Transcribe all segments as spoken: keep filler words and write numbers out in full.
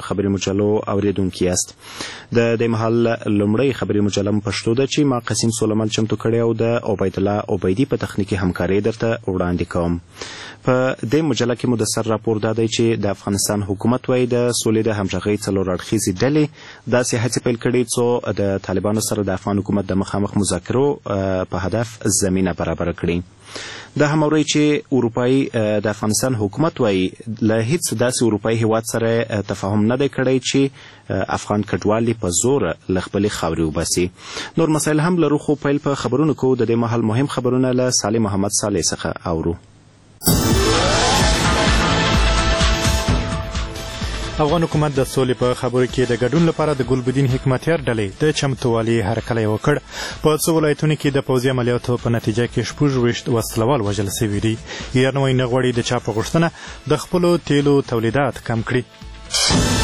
په خبري مجلو اوریدونکي یاست. د دې مهال لومړی خبري مجله پښتو ده چې ما قسیم سلیمان چمتو کړی او د عبید الله عبیدي په تخنیکي همکارۍ درته وړاندې کوم. په دې مجله کې مدثر راپور دا دی چې د افغانستان حکومت وایي د سولې د همغږۍ څلور اړخیزې ډلې داسې هڅې پیل کړي څو د طالبانو سره د افغان حکومت د مخامخ مذاکرو په هدف زمینه برابره کړي. دا هم اورئ چې اروپایي د افغانستان حکومت وایي له هیڅ داسې اروپایي هیواد سره تفاهم نه دی کړی چې افغان کډوالي په زور له خپلې خاورې وباسي. نور مسایل هم لرو خو پیل په خبرونو کوو. د دې مهال مهم خبرونه له صالح محمد صالح څخه اورو. افغان حکومت د سولې په خبرو کې د ګډون لپاره د ګلبدین حکمتیار ډلې د چمتووالي هرکلی وکړ. په څو ولایتونو کې د پوځي عملیاتو په نتیجه کې شپږ ویشت وسلوال وژل سوي دي. ایران وایي نه غواړي د چا په غوښتنه د خپلو تیلو تولیدات کم کړي.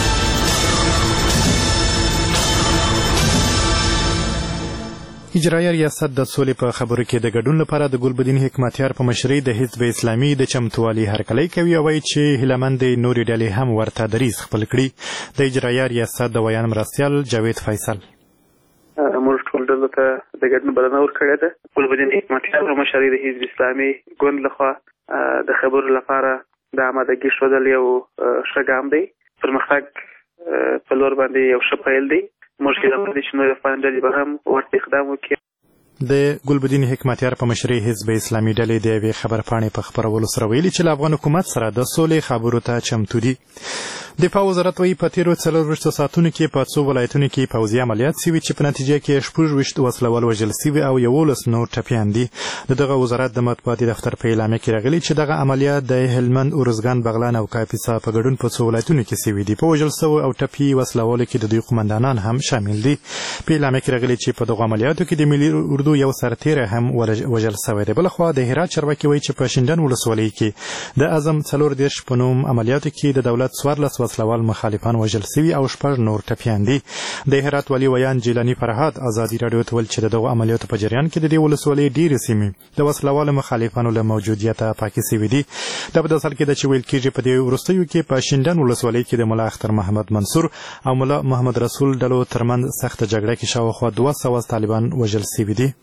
اجرایه ریاست د سولې په خبرو کې د ګډون لپاره د ګلبدین حکمتیار په مشرۍ د حزب اسلامي د چمتووالي هرکلی کوي او وایي چې هیلهمند دی نورې ډلې هم ورته دریځ خپل کړي. د اجرایه ریاست د ویان مرستیال جاوید فیصل موږ ټول ډلو ته د ګډون بلنه ورکړې ده. ګلبدین حکمتیار په مشرۍ د حزب اسلامي ګوند لخوا د خبرو لپاره د آمادګي ښودل یو ښه ګام دی. پرمختګ په لور باندې یو ښه پیل دی. موږ هیله لرو چې نورې افغان ډلې به هم ورته اقدام وکړي. د ګلبدین حکمتیار په مشرۍ حزب اسلامي ډلې د یوې خبرپاڼې په خپرولو سره ویلي چې له افغان حکومت سره د سولې خبرو ته چمتو دي. دفاع وزارت وایي په تیرو څلورویشتو ساعتونو کې په څو ولایتونو کې پوځي عملیات سوي چې په نتیجه کې شپږ ویشت وسلوال وژل سوي او یولس نور ټپیان دي. د دغه وزارت د مطبوعاتي دفتر په اعلامیه کې راغلي چې دغه عملیات د هلمند، ارزګان، بغلان او کاپیسا په ګډون په څو ولایتونو کې سوي دي. په وژل سوو او ټپي وسلوالو کې د دوی قومندانان هم شامل دي. په اعلامیه کې راغلي چې په دغه عملیاتو کې د ملي اردو یو سرتیری هم وژل سوی دی. بلخوا د هرات چارواکي وایي چې په شینډن ولسوالۍ کې د اعظم څلور دېرش په نوم عملیاتو کې د دولت څوارلس وسلوال مخالفان وژل سوي او شپږ نور ټپیان دي. د هرات والي ویان جیلاني فرهاد ازادي راډیو ته ویل چې د دغو عملیاتو په جریان کې د دې ولسوالۍ ډېرې سیمې د وسلوالو مخالفانو له موجودیته پاکې سوي دي. دا په داسې حال کې ده چې ویل کېږي په دې وروستیو کې په شینډن ولسوالۍ کې د ملا اختر محمد منصور او ملا محمد رسول ډلو ترمنځ سخته جګړه کې شاوخوا دوه سوه طالبان وژل سوي دي.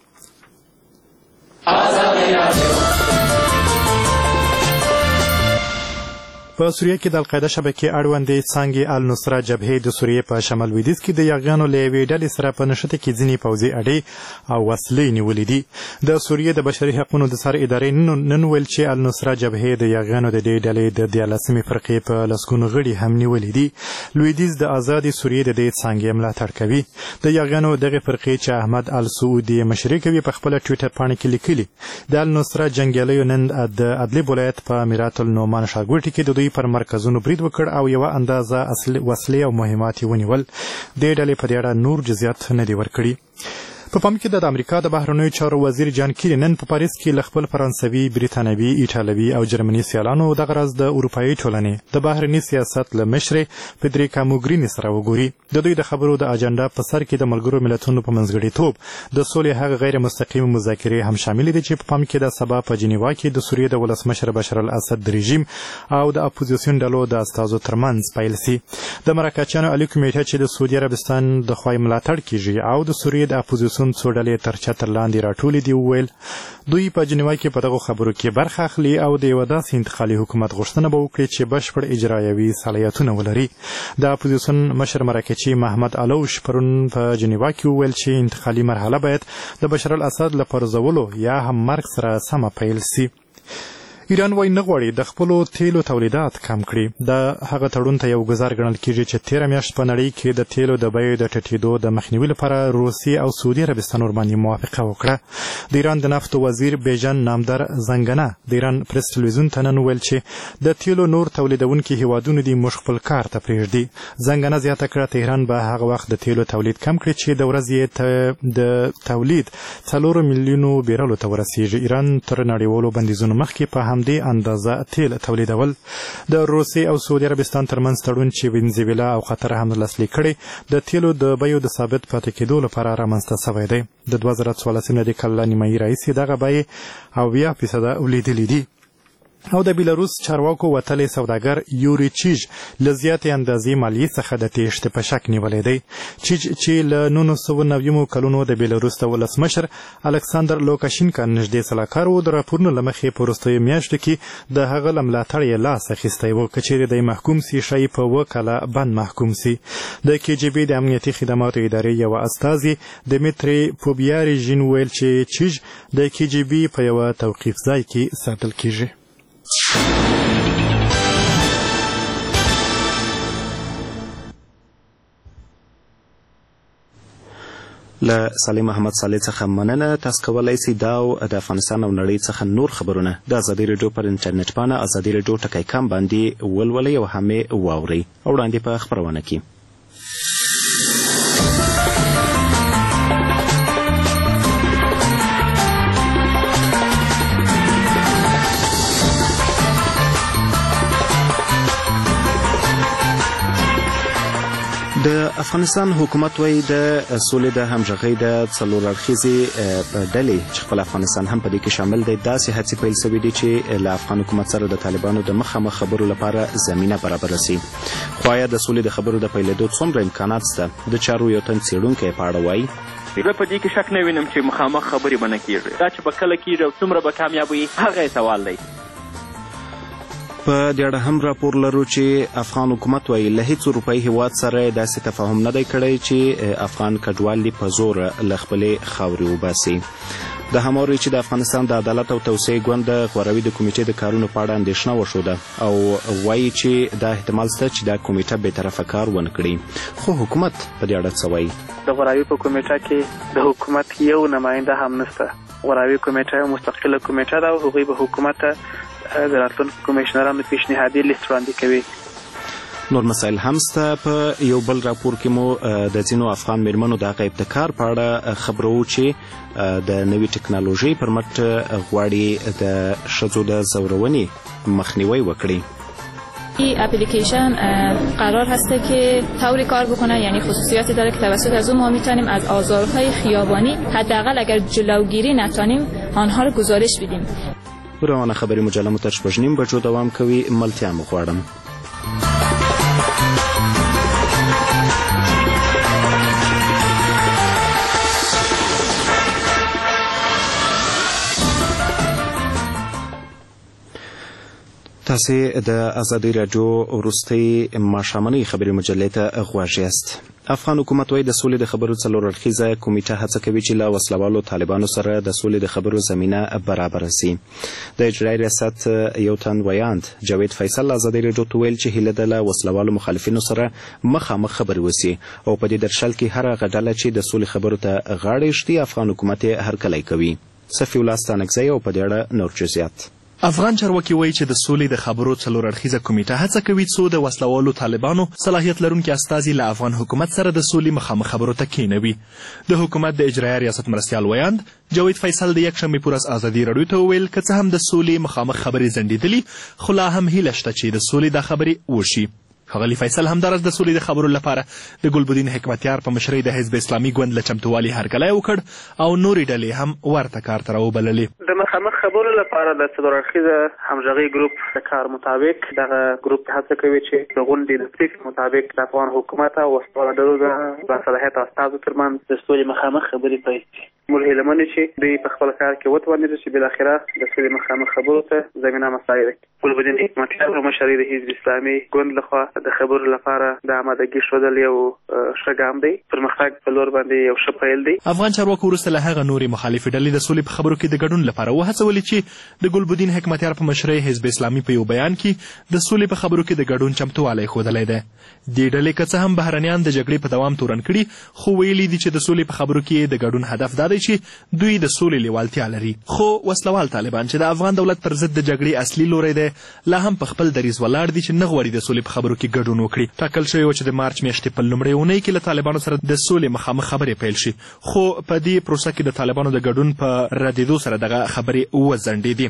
په سوریه کې د القاعده شبکې اړوندې څانګې النصره جبهې د سوریې په شمال لویدیځ کې د یاغیانو له یوې ډلې سره په نښته کې ځینې پوځي اډې او وسلې نیولې دي. د سوریې د بشري حقونو د سر ادارې نن ویل چې النصره جبهې د یاغیانو د دې ډلې د دیارلسمې فرقې په لسګونو غړي هم نیولې دي. لویدیځ د ازادې سوریې د دې څانګې ملاتړ کوي. د یاغیانو دغې فرقې چې احمد السعودي مشري کوي په خپله ټویټر پاڼه کې لیکلي د النصره جنګیالیو نن د ادلب ولایت په میرات النعمان ښارګوټي کې د دوی پر مرکزونو برید وکړ او یوه اندازه وسلې او مهمات یې ونیول. دې ډلې په دې اړه نور جزیات نه دي ورکړي. په پام کې د امریکا د بهرنیو چارو وزیر جان کیری نن په پاریس کې له خپل فرانسوي، بریتانوي، ایټالوي او جرمني سیالانو دغه ورځ د اروپایي ټولنې د بهرني سیاست له مشرې فدریکا موګریني سره وګوري. د دوی د خبرو د اجنډا په سر کې د ملګرو ملتونو په منځګړیتوب د سولې هغه غیر مستقیمې مذاکرې هم شاملې دي چې په پام کې د سبا په جنیوا کې د سوریې د ولسمشر بشار الاسد د رژیم او د اپوزیسیون ډلو د استازو ترمنځ پیل سي. د مراکچیانو عالي کمیټه چې د سعودي عربستان د خوا ملاتړ کیږي او د سوریې د اپوزیسیون څو ډلې تر چتر لاندې راټولې دي وویل دوی په جنیوا کې په دغو خبرو کې برخه اخلي او د یوه داسې انتقالي حکومت غوښتنه به وکړي چې بشپړ اجرایوي صلاحیتونه ولري. د اپوزیسیون مشر مرکچي محمد علوش پرون په جنیوا کې وویل چې انتقالي مرحله باید د بشار الاسد له پرځولو یا هم مرګ سره سمه پیل سي. ایران وایي نه غواړي د خپلو تیلو تولیدات کم کړي. د هغه تړون ته یو ګزار ګڼل کېږي چې تېره میاشت په نړۍ کې د تیلو د بیو د ټیټېدو د مخنیوي لپاره روسیې او سعودي عربستان ورباندې موافقه وکړه. د ایران د نفتو وزیر بیژن نامدار زنګنه د ایران پریس تلویزیون ته نن ویل چې د تیلو نور تولیدونکي هیوادونو دي موږ خپل کار ته پرېږدي. زنګنه زیاته کړه تهران به هغه وخت د تیلو تولید کم کړي چې د ورځې د تولید څلورو میلیونو بیرلو ته ورسیږي. ایران تر نړیوالو بندیزونو مخکې په همدې اندازه تیل تولیدول. د روسیې او سعودي عربستان ترمنځ تړون چې وینزویلا او قطر هم لاسلیک کړی د تیلو د بیو د ثابت پاتې کېدو لپاره رامنځته شوی دی. د دوه زره څوارلسم د کال نیمایي راهیسې دغه بیې اویا فیصده لوړېدلې دي. او د بیلاروس چارواکو وتلی سوداګر یوري چیج له زیاتې اندازې مالیې څخه د تیښتې په شک نیولی دی. چیج چې له نولس سوه نوي کلونو د بیلاروس د ولسمشر الکساندر لوکاشینکا نږدې سلاکار و، د راپورونو له مخې په وروستیو میاشتو کې د هغه له ملاتړ یې لاس اخیستی و. که چیرې دی محکوم سي ښایي په اووه کاله بند محکوم سي. د کې جی بي د امنیتي خدماتو ادارې یوه استازي دمیتري پوبیاریژین ویل چې چیج د کې جی بي په یوه توقیف ځای کې ساتل کیږي. له صالح محمد صالح څخه مننه. تاسو کولی سئ دا او د افغانستان او نړۍ څخه نور خبرونه د ازادي راډیو پر انټرنیټ باندې ازادي راډیو ټکی کام باندې ولولئ او هم یې واورئ او وړاندې په خپرونه کې. د افغانستان حکومت وایي د سولې د همغږۍ د څلور اړخیزې ډلې چې خپل افغانستان هم په دې کې شامل دی داسې هڅې پیل شوي دي چې له افغان حکومت سره د طالبانو د مخامخ خبرو لپاره زمینه برابره سي. خو آیا د سولې د خبرو د پیلېدو څومره امکانات شته؟ د چارو یو تن څېړونکی په اړه وایي زه په دې کې شک نه وینم چې مخامخ خبرې به نه کېږي. دا چې به کله کېږي او څومره به کامیابوي هغه یې سوال دی. په دې اړه هم راپور لرو چې افغان حکومت وایي له هیڅ اروپایي هیواد سره داسې تفاهم نه دی کړی چې افغان کډوال په زور له خپلې خاورې وباسي. د هماوري چې د افغانستان د عدالت او توسعې ګوند د غوراوي د کمیټې د کارونو په اړه اندېښنه وښوده او وایي چې دا احتمال شته چې دا کمیټه بېطرفه کار ونه کړي. خو حکومت په دې اړه څه وایي؟ د غوراوي په کمیټه کې د حکومت یو نماینده هم نشته. غوراوي کمیټه یو مستقله کمیټه ده او هغوی به حکومت د راتلونکو کمیشنرانو پیشنهادي لیست وړاندې کوي. نور مسایل هم شته. په یو بل راپور کې مو د ځینو افغان میرمنو د هغه ابتکار په اړه خبرو چې د نوې ټکنالوژۍ پر مټ غواړي د ښځو د ځورونې مخنیوی وکړي. این اپلیکیشن قرار هسته که طوری کار بکنه، یعنی خصوصیاتی داره که توسط از اون ما میتونیم از آزارهای خیابانی حداقل اگر جلوگیری نتونیم آنها رو گزارش بدیم. روانه خبري مجله مو تر شپږ نیم بجو دوام کوي. ملتیا مو غواړم. تاسې د ازادي راډیو وروستۍ ماښامنۍ خبري مجلې ته غوږ یاست. افغان حکومت وایي د سولې د خبرو څلور اړخیزه کمیټه هڅه کوي چې له وسلوالو طالبانو سره د سولې د خبرو زمینه برابره سي. د اجرایي ریاست یو تن ویاند جاوید فیصل ازادي راډیو ته ویل چې هیله ده له وسلوالو مخالفینو سره مخامخ خبرې وسي او په دې درشل کې هر هغه ډله چې د سولې خبرو ته غاړه ایږدي افغان حکومت یې هرکلی کوي. صفي الله ستانکزی او په دې اړه نور جزئیات. افغان چارواکي وایي چې د سولې د خبرو څلور اړخیزه کمیټه هڅه کوي څو د وسلوالو طالبانو صلاحیت لرونکي استازي له افغان حکومت سره د سولې مخامخ خبرو ته کېنوي. د حکومت د اجرایه ریاست مرستیال ویاند جاوید فیصل د یکشنبې په ورځ ازادي راډیو ته وویل که څه هم د سولې مخامخ خبرې ځنډېدلي خو لا هم هیله شته چې د سولې دا خبرې وشي. ښاغلي فیصل همداراز د سولې د خبرو لپاره د ګلبدین حکمتیار په مشرۍ د حزب اسلامي ګوند له چمتووالي هرکلی وکړ او نورې ډلې هم ورته کار ته راوبللې. د مخامخ خبرو لپاره د څلور اړخیزه همغږۍ ګروپ د کار مطابق دغه ګروپ هڅه کوي چې د غونډې د پریکړې مطابق د افغان حکومت او وسلواله ډلو د باصلاحیته استازو ترمنځ د سولې مخامخ خبرې پیل شي. موږ هیله مند یو چې دوی په خپل کار کې وتوانېږي چې بالاخره د سولې مخامخ خبرو ته زمینه مساعده کړي. ګلبدین حکمتیار په مشرۍ د حزب اسلامي ګوند لخوا د خبرو لپاره د آمادګي ښودل یو ښه ګام دی. پرمختګ په لور باندې یو ښه پیل دی. افغان چارواکو وروسته له هغه نورې مخالفې ډلې د سولې په خبرو کې د ګډون لپاره وهڅولې چې د ګلبدین حکمتیار په مشرۍ حزب اسلامي په یو بیان کې د سولې په خبرو کې د ګډون چمتووالی ښودلی دی. دې ډلې که څه هم بهرنیان د جګړې په دوام تورن کړي خو ویلي دي چې د سولې په خبرو کې د ګډون هدف دا دی چې دوی د سولې لیوالتیا لري. خو وسلوال طالبان چې د افغان دولت پر ضد د جګړې اصلي لوری دی لا هم په خپل دریځ ولاړ دي چې نه غواړي د سولې په خبرو کې ګډون وکړي. ټاکل شوی و چې د مارچ میاشتې په لومړۍ اونۍ کې له طالبانو سره د سولې مخامخ خبرې پیل شي خو په دې پروسه کې د طالبانو د ګډون په ردېدو سره دغه خبرې وځنډېدې.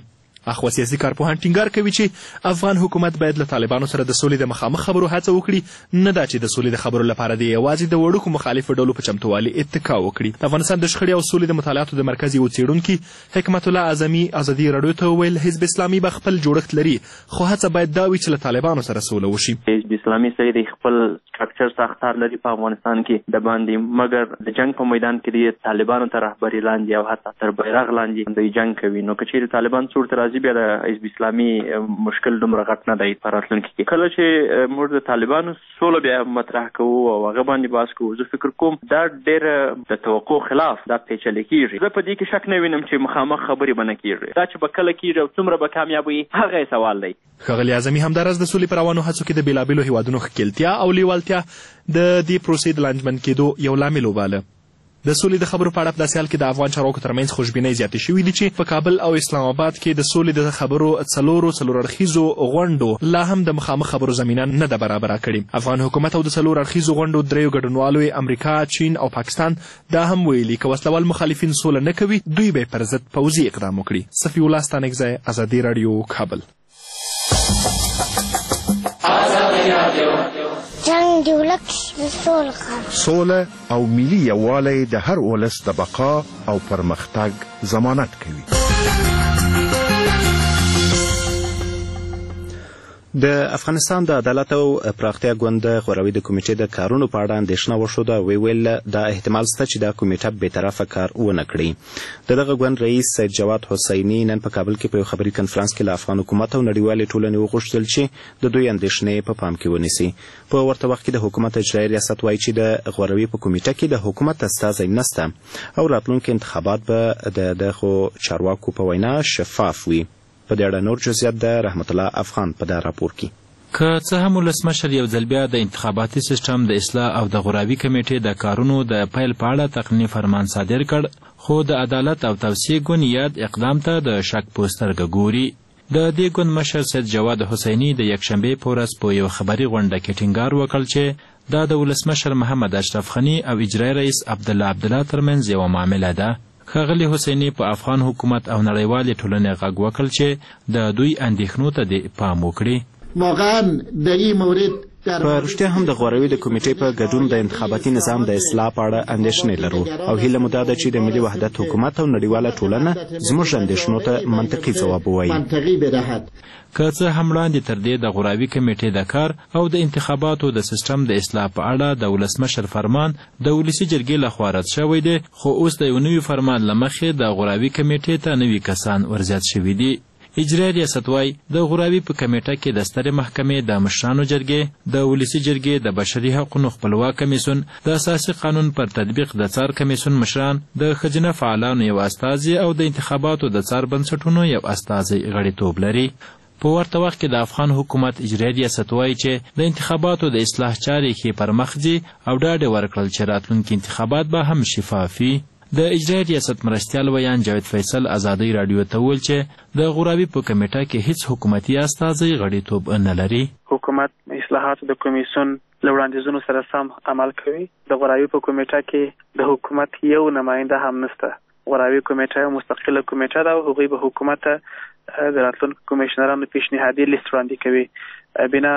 اخوا سیاسي کارپوهان ټینګار کوي چې افغان حکومت باید له طالبانو سره د سولې د مخامخ خبرو هڅه وکړي، نه دا چې د سولې د خبرو لپاره د یوازې د وړوکو مخالفو ډلو په چمتووالي اتکا وکړي. د افغانستان د شخړې او سولې د مطالعاتو د مرکز یو څېړونکي حکمت الله اعظمي ازادي راډیو ته وویل حزب اسلامي به خپل جوړښت لري، خو هڅه باید دا وي چې له طالبانو سره سوله وشي. حزب اسلامي سره د خپل سټرکچر ساختار لري په افغانستان کې د باندې، مګر د جنگ په میدان کې د طالبانو تر رهبري لاندې او حتی تر بیرغ لاندې د جنگ کوي. نو که چیرې طالبان څور ته راځي بیا د حزب اسلامي مشکل دومره غټ نه دی په راتلونکي کې. کله چې موږ د طالبانو سوله بیا مطرح کوو او هغه باندې بحث کوو، زه فکر کوم دا ډېر د توقع خلاف دا پیچلې کېږي. زه په دې کې شک نه وینم چې مخامخ خبرې به نه کېږي. دا چې به کله کېږي او څومره به کامیاب وي هغه یې سوال دی. ښاغلي اعظمي همداراز د سولې په روانو هڅو کې د بېلابېلو هېوادونو ښکېلتیا او لیوالتیا د دې پروسې د لانجمن کېدو یو لامل وباله. د سولې د خبرو په اړه په داسې حال کې د افغان چارواکو ترمنځ خوشبینۍ زیاتې شوي دي چې په کابل او اسلام آباد کې د سولې د خبرو څلورو څلور اړخیزو غونډو لا هم د مخامخ خبرو زمینه نه ده برابره کړې. افغان حکومت او د څلور اړخیزو غونډو دریو ګډونوالو امریکا، چین او پاکستان دا هم ویلي که وسلوال مخالفین سوله نه کوي دوی به پر ضد پوځي اقدام وکړي. صفي الله ستانکزی، ازادي راډیو، کابل. جنگ د ولس سوله او ملي یووالی د هر ولس د بقا او پرمختګ ضمانت کوي. د افغانستان د عدالت او پراختیا ګوند غوروي د کمیټې د کارونو په اړه اندېښنه وښوده. وی ویل دا احتمال شته چې دا کمیټه بېطرفه کار ونه کړي. د دغه ګوند رئیس سید جواد حسیني نن په کابل کې په یو خبري کنفرانس کې له افغان حکومت او نړیوالې ټولنې وغوښتل چې د دوی اندېښنې په پام کې ونیسي. په ورته وخت کې د حکومت اجرایي ریاست وایي چې د غوروي په کمیټه کې د حکومت استازی نسته او راتلونکي انتخابات به د دغو چارواکو په وینا شفاف وي. په دې اړه نور جزئیات د رحمت الله افغان په دا راپور کې. که څه هم ولسمشر یو ځل بیا د انتخاباتي سیستم د اصلاح او د غوراوي کمیټې د کارونو د پیل په اړه تقنیني فرمان صادر کړ، خو د عدالت او توسعې ګوند یاد اقدام ته د شک په سترګه ګوري. د دې ګوند مشر سید جواد حسیني د یکشنبې په ورځ په یو خبري غونډه کې ټینګار وکړ چې دا د ولسمشر محمد اشرف غني او اجرایي رئیس عبدالله عبدالله ترمنځ یوه معامله ده. ښاغلي حسیني په افغان حکومت او نړیوالې ټولنې غږ وکړ چې د دوی اندېښنو ته دې پام وکړي. واقعا در این مورد په رښتیا هم د غوروي د کمیټې په ګډون د انتخاباتي نظام د اصلاح په اړه اندېښنې لرو او هیله مو دا ده چې د ملي وحدت حکومت او نړیواله ټولنه زموږ اندېښنو ته منطقي ځواب ووایي. که څه هم وړاندې تر دې د غوراوي کمیټې د کار او د انتخاباتو د سیستم د اصلاح په اړه د ولسمشر فرمان د ولسي جرګې لخوا رد شوی دی، خو اوس د یو نوي فرمان له مخې د غوراوي کمیټې ته نوي کسان ورزیات شوي دي. اجرایي ریاست وایي د غوراوي په کمیټه کې د سترې محکمې د مشرانو جرګې، د ولسي جرګې د بشري حقوقو خپلواک کمیسیون، د اساسي قانون پر تطبیق د څار کمیسیون مشران، د ښځینه فعالانو یو استازي او د انتخاباتو د څار بنسټونو یو استازي غړیتوب لري. په ورته وخت کې د افغان حکومت اجرایي ریاست وایي چې د انتخاباتو د اصلاح چارې کې پر مخ ځي او ډاډ یې ورکړل چې راتلونکي انتخابات به هم شفاف وي. د اجرایي ریاست مرستیال ویان جاوید فیصل ازادي راډیو ته وویل چې د غوراوي په کمیټه کې هیڅ حکومتي استازی غړیتوب نه لري. حکومت اصلاحاتو د کمیسیون له وړاندیزونو سره سم عمل کوي. د غوراوي په کمیټه کې د حکومت یو نماینده هم نشته. غوراوي کمیټه مستقله کمیټه ده او هغوی به حکومت د راتلونکو کمیشنرانو پیشنهادي لیست وړاندې کوي. بنا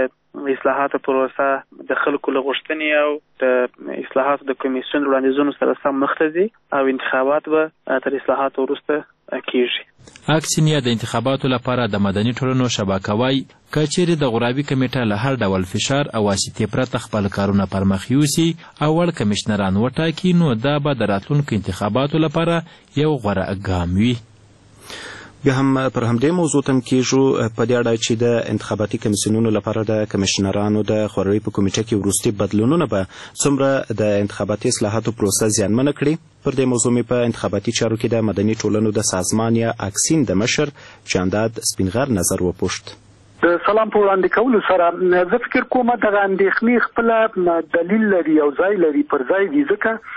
د اصلاحاتو پروسه د خلکو له غوښتنې او د اصلاحاتو د کمیسیون وړاندیزونو سره سم مخته ځي او انتخابات به تر اصلاحاتو وروسته کیږي. اکسینیا د انتخاباتو لپاره د مدني ټولنو شبکه وایي که چیرې د غوراوي کمیټه له هر ډول فشار او واسطې پرته خپل کارونه پر مخ یوسي او وړ کمیشنران وټاکي نو دا به د راتلونکو انتخاباتو لپاره یو غوره ګام وي. بیا هم پر همدې موضوع تم کېږو په دې اړه چې د انتخاباتي کمیسیونونو لپاره د کمیشنرانو د غوروي په کمیټه کې وروستي بدلونونه به څومره د انتخاباتي اصلاحاتو پروسه زیانمنه کړي. پر دې موضوع مې په انتخاباتي چارو کې د مدني ټولنو د سازمان یا اکسین د مشر جانداد سپینغر نظر وپوښت. د سلام په وړاندې کولو سره زه فکر کوم دغه اندېښنې خپله دلیل لري او ځای لري پر ځای دي، ځکه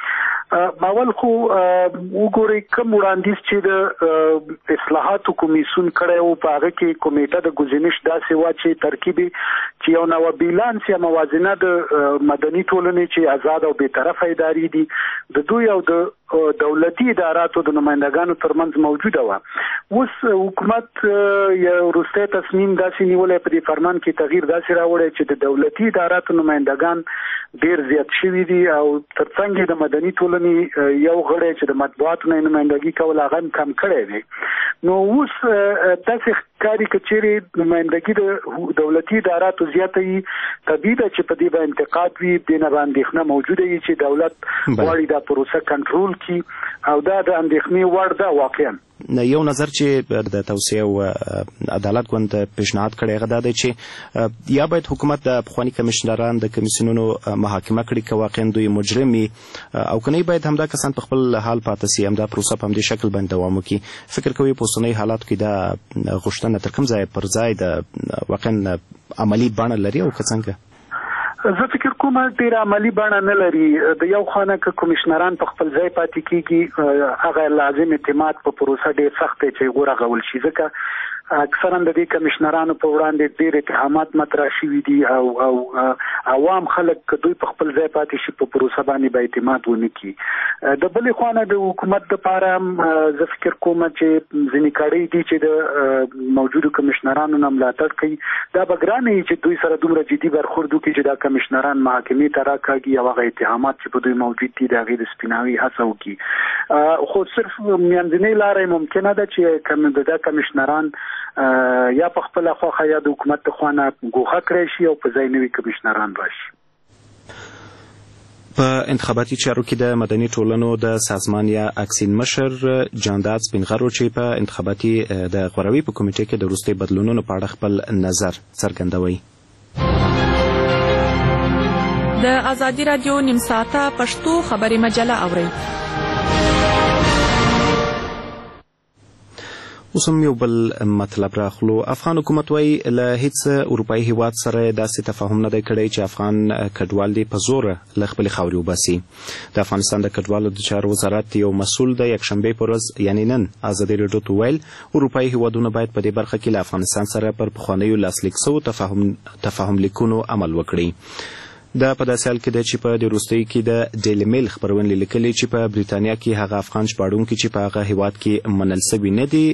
اول خو وګورئ کوم وړاندیز چې د اصلاحاتو کمیسیون کړی و په هغه کې کمیټه د ګزینش داسې وه چې ترکیبي چې یو نوه بیلانس یا موازنه د مدني ټولنې چې آزاد او بېطرفه ادارې دي د دوی او د دولتي اداراتو د نمایندګانو ترمنځ موجوده وه. اوس حکومت یو وروستی تصمیم داسې نیولی په دې فرمان کې تغییر داسې راوړی چې د دولتي اداراتو نمایندګان ډېر زیات شوي دي او ترڅنګ یې د مدني ټولنې یو غړی چې د مطبوعاتو نه نمایندګي کول هغه هم کم کړی دی. نو اوس داسې ښکاري که چیرې نمایندګي د دولتي اداراتو زیاته وي طبیعي ده چې په دې به انتقاد وي، دې نه به اندېښنه موجوده وي چې دولت غواړي دا پروسه کنټرول کړي او دا د اندېښنې وړ ده. واقعا یو نظر چې د توسعه او عدالت ګوند پیشنهاد کړی هغه دا دی چې یا باید حکومت د پخواني کمیشنران د کمیسیونونو محاکمه کړي که واقعا دوی مجرم وي او که نه باید همدا کسان په خپل حال پاتې سي، همدا پروسه په همدې شکل باندې دوام وکړي. فکر کوي په اوسنیو حالاتو کې دا غوښتنه تر کوم ځای پر ځای د واقعا عملي بڼه لري او که څنګه؟ زه فکر کوم ډېره عملي بڼه نه لري. د یو خانه که کمیشنران په خپل ځای پاتې کېږي هغه لازم اعتماد په پروسه ډېر سخت دی چې ورغول شي، ځکه اکثرا د دې کمیشنرانو په وړاندې ډېر اتهامات مطرح شوي دي او او عوام خلک که دوی په خپل ځای پاتې شي په پروسه باندې به اعتماد ونه کړي. د بلې خوا نه د حکومت دپاره هم زه فکر کوم چې ځینې کړۍ دي چې د موجودو کمیشنرانو نه ملاتړ کوي، دا به ګرانه وي چې دوی سره دومره جدي برخورد وکړي چې دا کمیشنران محاکمې ته راکاږي او هغه اتهامات چې په دوی موجود دي د هغې د سپیناوي هڅه وکړي. خو صرف منځنۍ لاره ممکنه ده چې د دا کمیشنران یا په خپله خوښه یا د حکومت د خوا نه ګوښه کړی شي او په ځای نوي کمیشنران راشي. په انتخاباتي چارو کې د مدني ټولنو د سازمان یا اکسین مشر جانداد سپینغرو چې په انتخاباتي د غوروي په کمیټې کې د وروستي بدلونونو په اړه خپل نظر څرګندوي. د ازادي راډیو نیم ساعته پښتو خبري مجله اورئ. اوس هم یو بل مطلب راخلو. افغان حکومت وایي له هیڅ اروپایي هیواد سره داسې تفاهم نه دی کړی چې افغان کډوال دې په زوره له خپلې خاورې وباسي. د افغانستان د کډوالو د چارو وزارت یو مسؤل د یکشنبې په ورځ یعنې نن ازادي راډیو ته ویل اروپایي هیوادونه باید په دې برخه کې له افغانستان سره پر پخوانیو لاسلیک سوو تفاهم تفاهم لیکونو عمل وکړي. دا په داسې حال کې ده چې په دې وروستیو کې د ډیلی میل خپرونې لیکلي چې په بریتانیا کې هغه افغان ژباړونکي چې په هغه هیواد کې منل سوي نه دي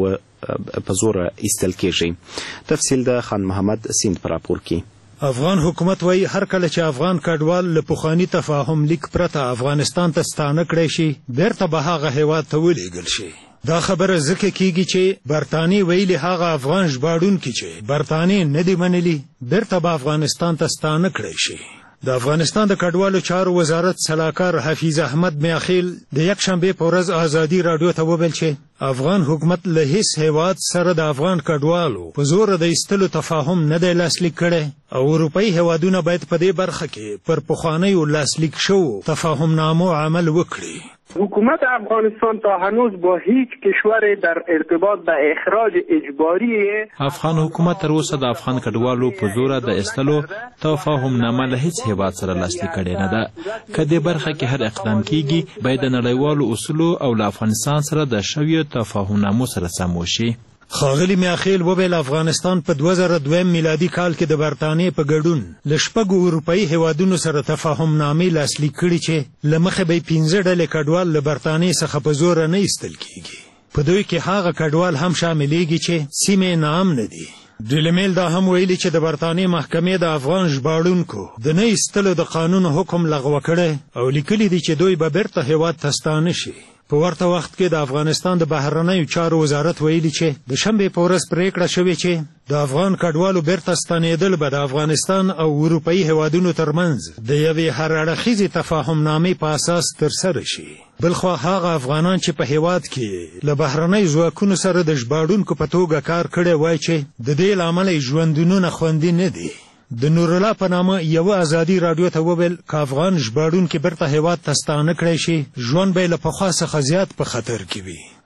و په زوره ایستل کېږي. تفصیل د خان محمد سیند په راپور کې. افغان حکومت وایي هر کله چې افغان کډوال له پخواني تفاهم لیک پرته افغانستان ته ستانه کړی شي بیرته به هغه هیواد ته ولیږل شي. دا خبره ځکه کیږي چې برطانیې ویلي هغه افغان ژباړونکي چې برطانیې نه دي منلي بیرته به افغانستان ته ستانه کړی شي. د افغانستان د کډوالو چارو وزارت سلاکار حفیظ احمد میاخیل د یکشنبې په ورځ ازادي راډیو ته وویل چې افغان حکومت له هیڅ هیواد سره د افغان کډوالو په زوره د ایستلو تفاهم نه دی لاسلیک کړی او اروپایي هیوادونه باید په دې برخه کې پر پخوانیو لاسلیک شوو تفاهمنامو عمل وکړي. حکومت افغانستان تا هنوز با هیچ کشور در ارتباط به اخراج اجباری افغان حکومت تر اوسه د افغان کډوالو په زوره د ایستلو تفاهمنامه له هیڅ هیواد سره لاسلیک کړې نه ده. که دې برخه کې هر اقدام کیږي باید د نړیوالو اصولو او له افغانستان سره د شویو تفاهمنامو سره سم وشي. ښاغلي میاخیل وویل افغانستان په دوه زره دویم میلادي کال کې د برطانیې په ګډون له شپږو اروپایي هیوادونو سره تفاهمنامې لاسلیک کړي چې له مخې به یې پنځه ډلې کډوال له برطانیې څخه په زوره نه ایستل کیږي. په دوی کې هغه کډوال هم شاملیږي چې سیمې ناامنه دي. ډیلی میل دا هم ویلي چې د برطانیې محکمې د افغان ژباړونکو د نه ایستلو د قانون حکم لغوه کړی او لیکلي دي چې دوی به بیرته هیواد ته ستانه شي. په ورته وخت کې د افغانستان د بهرنیو چارو وزارت ویلي چې د شنبې په ورځ پریکړه شوې چې د افغان کډوالو بیرته ستنېدل به د افغانستان او اروپایي هیوادونو ترمنځ د یوې هر اړخیزې تفاهمنامې په اساس ترسره شي. بلخوا هغه افغانان چې په هیواد کې له بهرنیو ځواکونو سره د ژباړونکو په توګه کار کړی وای چې د دې له امله یې ژوندونونه خوندي نه دي. د نورالله په نامه یوه ازادي راډیو ته وویل که افغان ژباړونکي بیرته هیواد ته ستانه کړی شي ژوند به یې له پخوا څخه زیات په خطر کې وي.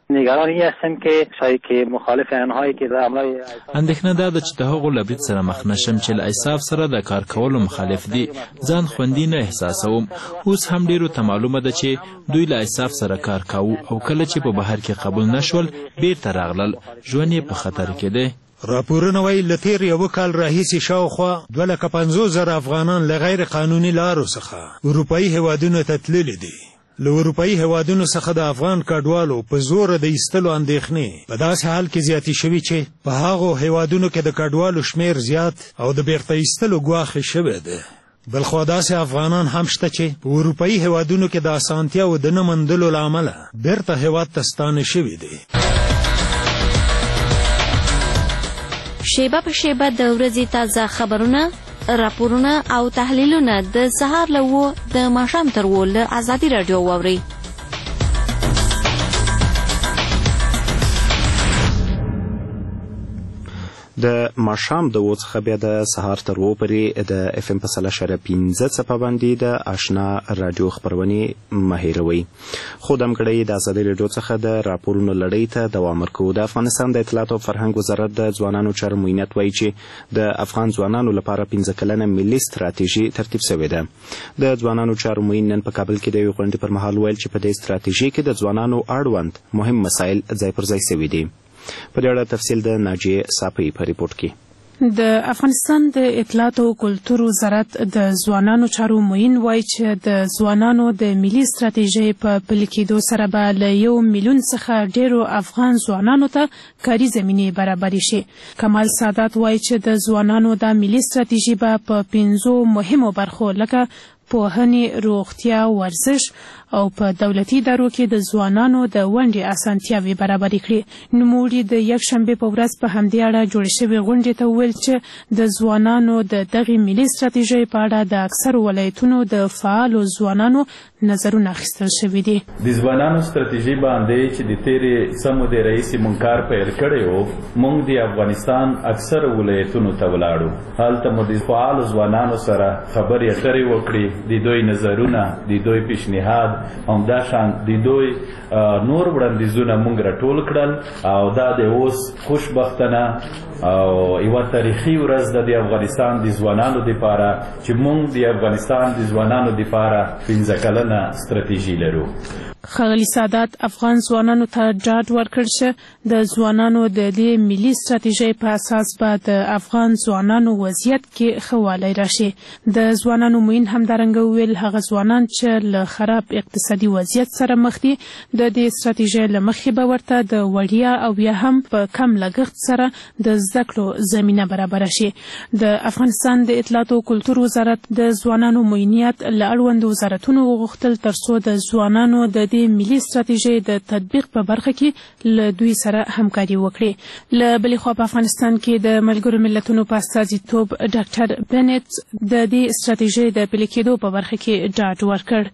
نگران این هستم که شاید که مخالف آنهایی که در حمله اندېښنه دا ده چې د هغو له برید سره مخ نشم چې له ایساف سره د کار کولو مخالف دي. ځان خوندي نه احساسوم. اوس هم ډیرو ته معلومه ده چې دوی له ایساف سره کار کاوه او کله چې په بهر کې قبول نشول بیرته راغلل. ژوند یې په خطر کې دی. راپورونه وایي له تېر یوه کال راهیسې شاوخوا دوه لکه پنځوس زره افغانان له غیر قانوني لارو څخه اروپایي هیوادونو ته تللي دي. له اروپایي هیوادونو څخه د افغان کډوالو په زوره د ایستلو اندېښنې په داسې حال کې زیاتې شوي چې په هغو هیوادونو کې د کډوالو شمیر زیات او د بیرته ایستلو ګواښ شوی دی. بلخوا داسې افغانان هم شته چې په اروپایي هیوادونو کې د اسانتیاو د نه موندلو له امله بیرته هیواد ته ستانه شوي دي. شیبه په شیبه د ورځې تازه خبرونه، راپورونه او تحلیلونه د سهار له اوه د ماښام تر اوه له ازادي راډیو واورئ. د ماښام د اوه څخه بیا د سهار تر اوه پورې د اف ام په سل اشاریه پنځه څپه باندې د اشنا راډیو خپرونې مه هېروئ. خو دمګړی د ازادي راډیو څخه د راپورونو لړۍ ته دوام ورکوو. د افغانستان د اطلاعاتو او فرهنګ وزارت د ځوانانو چارو معینت وایي چې د افغان ځوانانو لپاره پنځه کلنه ملي ستراتیژي ترتیب شوې ده. د ځوانانو چارو معین نن په کابل کې د یوې غونډې پر مهال ویل چې په دې ستراتیژي کې د ځوانانو اړوند مهم مسایل ځای پر ځای شوي دي. په دې اړه تفصیل د ناجیې صافی په ریپورت کې. د افغانستان د اطلاعات او کلتور وزارت د ځوانانو چارو معین وایي چې د ځوانانو د ملي ستراتیژۍ په پلي کېدو سره به له یو میلیون څخه ډېرو افغان ځوانانو ته کاري زمینې برابرې شي. کمال سادات وایي چې د ځوانانو د ملي ستراتیژي به په پنځو مهمو برخو لکه پوهنې، روغتیا، ورزش او په دولتي ادارو کې د ځوانانو د ونډې اسانتیاوې برابرې کړي. نوموړي د یکشنبې په ورځ په همدې اړه جوړې شوې غونډې ته وویل چې د ځوانانو د دغې ملي ستراتیژۍ په اړه د اکثرو ولایتونو د فعالو ځوانانو نظرونه اخیستل شوي دي. د ځوانانو ستراتیژي باندې چې د تېرې څه مودې راهیسې مونږ کار پیل کړی و، مونږ د افغانستان اکثرو ولایتونو ته ولاړو. هلته مو د فعالو ځوانانو سره خبرې اترې وکړې، د دوی نظرونه، د دوی پیشنهاد، همداشان د دوی نور وړاندیزونه مونږ راټول کړل او دا د اوس خوشبختانه او یوه تاریخي ورځ ده د افغانستان د ځوانانو دپاره چې مونږ د افغانستان د ځوانانو دپاره پنځه کلنه ستراتیژي لرو. ښاغلي سادات افغان ځوانانو ته ډاډ ورکړ چې د ځوانانو د دې ملي ستراتیژۍ په اساس به د افغان ځوانانو وضعیت کې ښه والی راشي. د ځوانانو معین همدارنګه وویل هغه ځوانان چې له خراب اقتصادي وضعیت سره مخ دي د دې ستراتیژۍ له مخې به ورته د وړیا او یا هم په کم لګښت سره د زده کړو زمینه برابره شي. د افغانستان د اطلاعاتو او کلتور وزارت د ځوانانو معینیت له اړوندو وزارتونو وغوښتل ترڅو د ځوانانو د د ملي ستراتیژۍ د تطبیق په برخه کې له دوی سره همکاري وکړي. له بلې خوا په افغانستان کې د ملګرو ملتونو په استازیتوب ډاکټر بنت د دې ستراتیژۍ د پلي کېدو په برخه کې ډاډ ورکړ.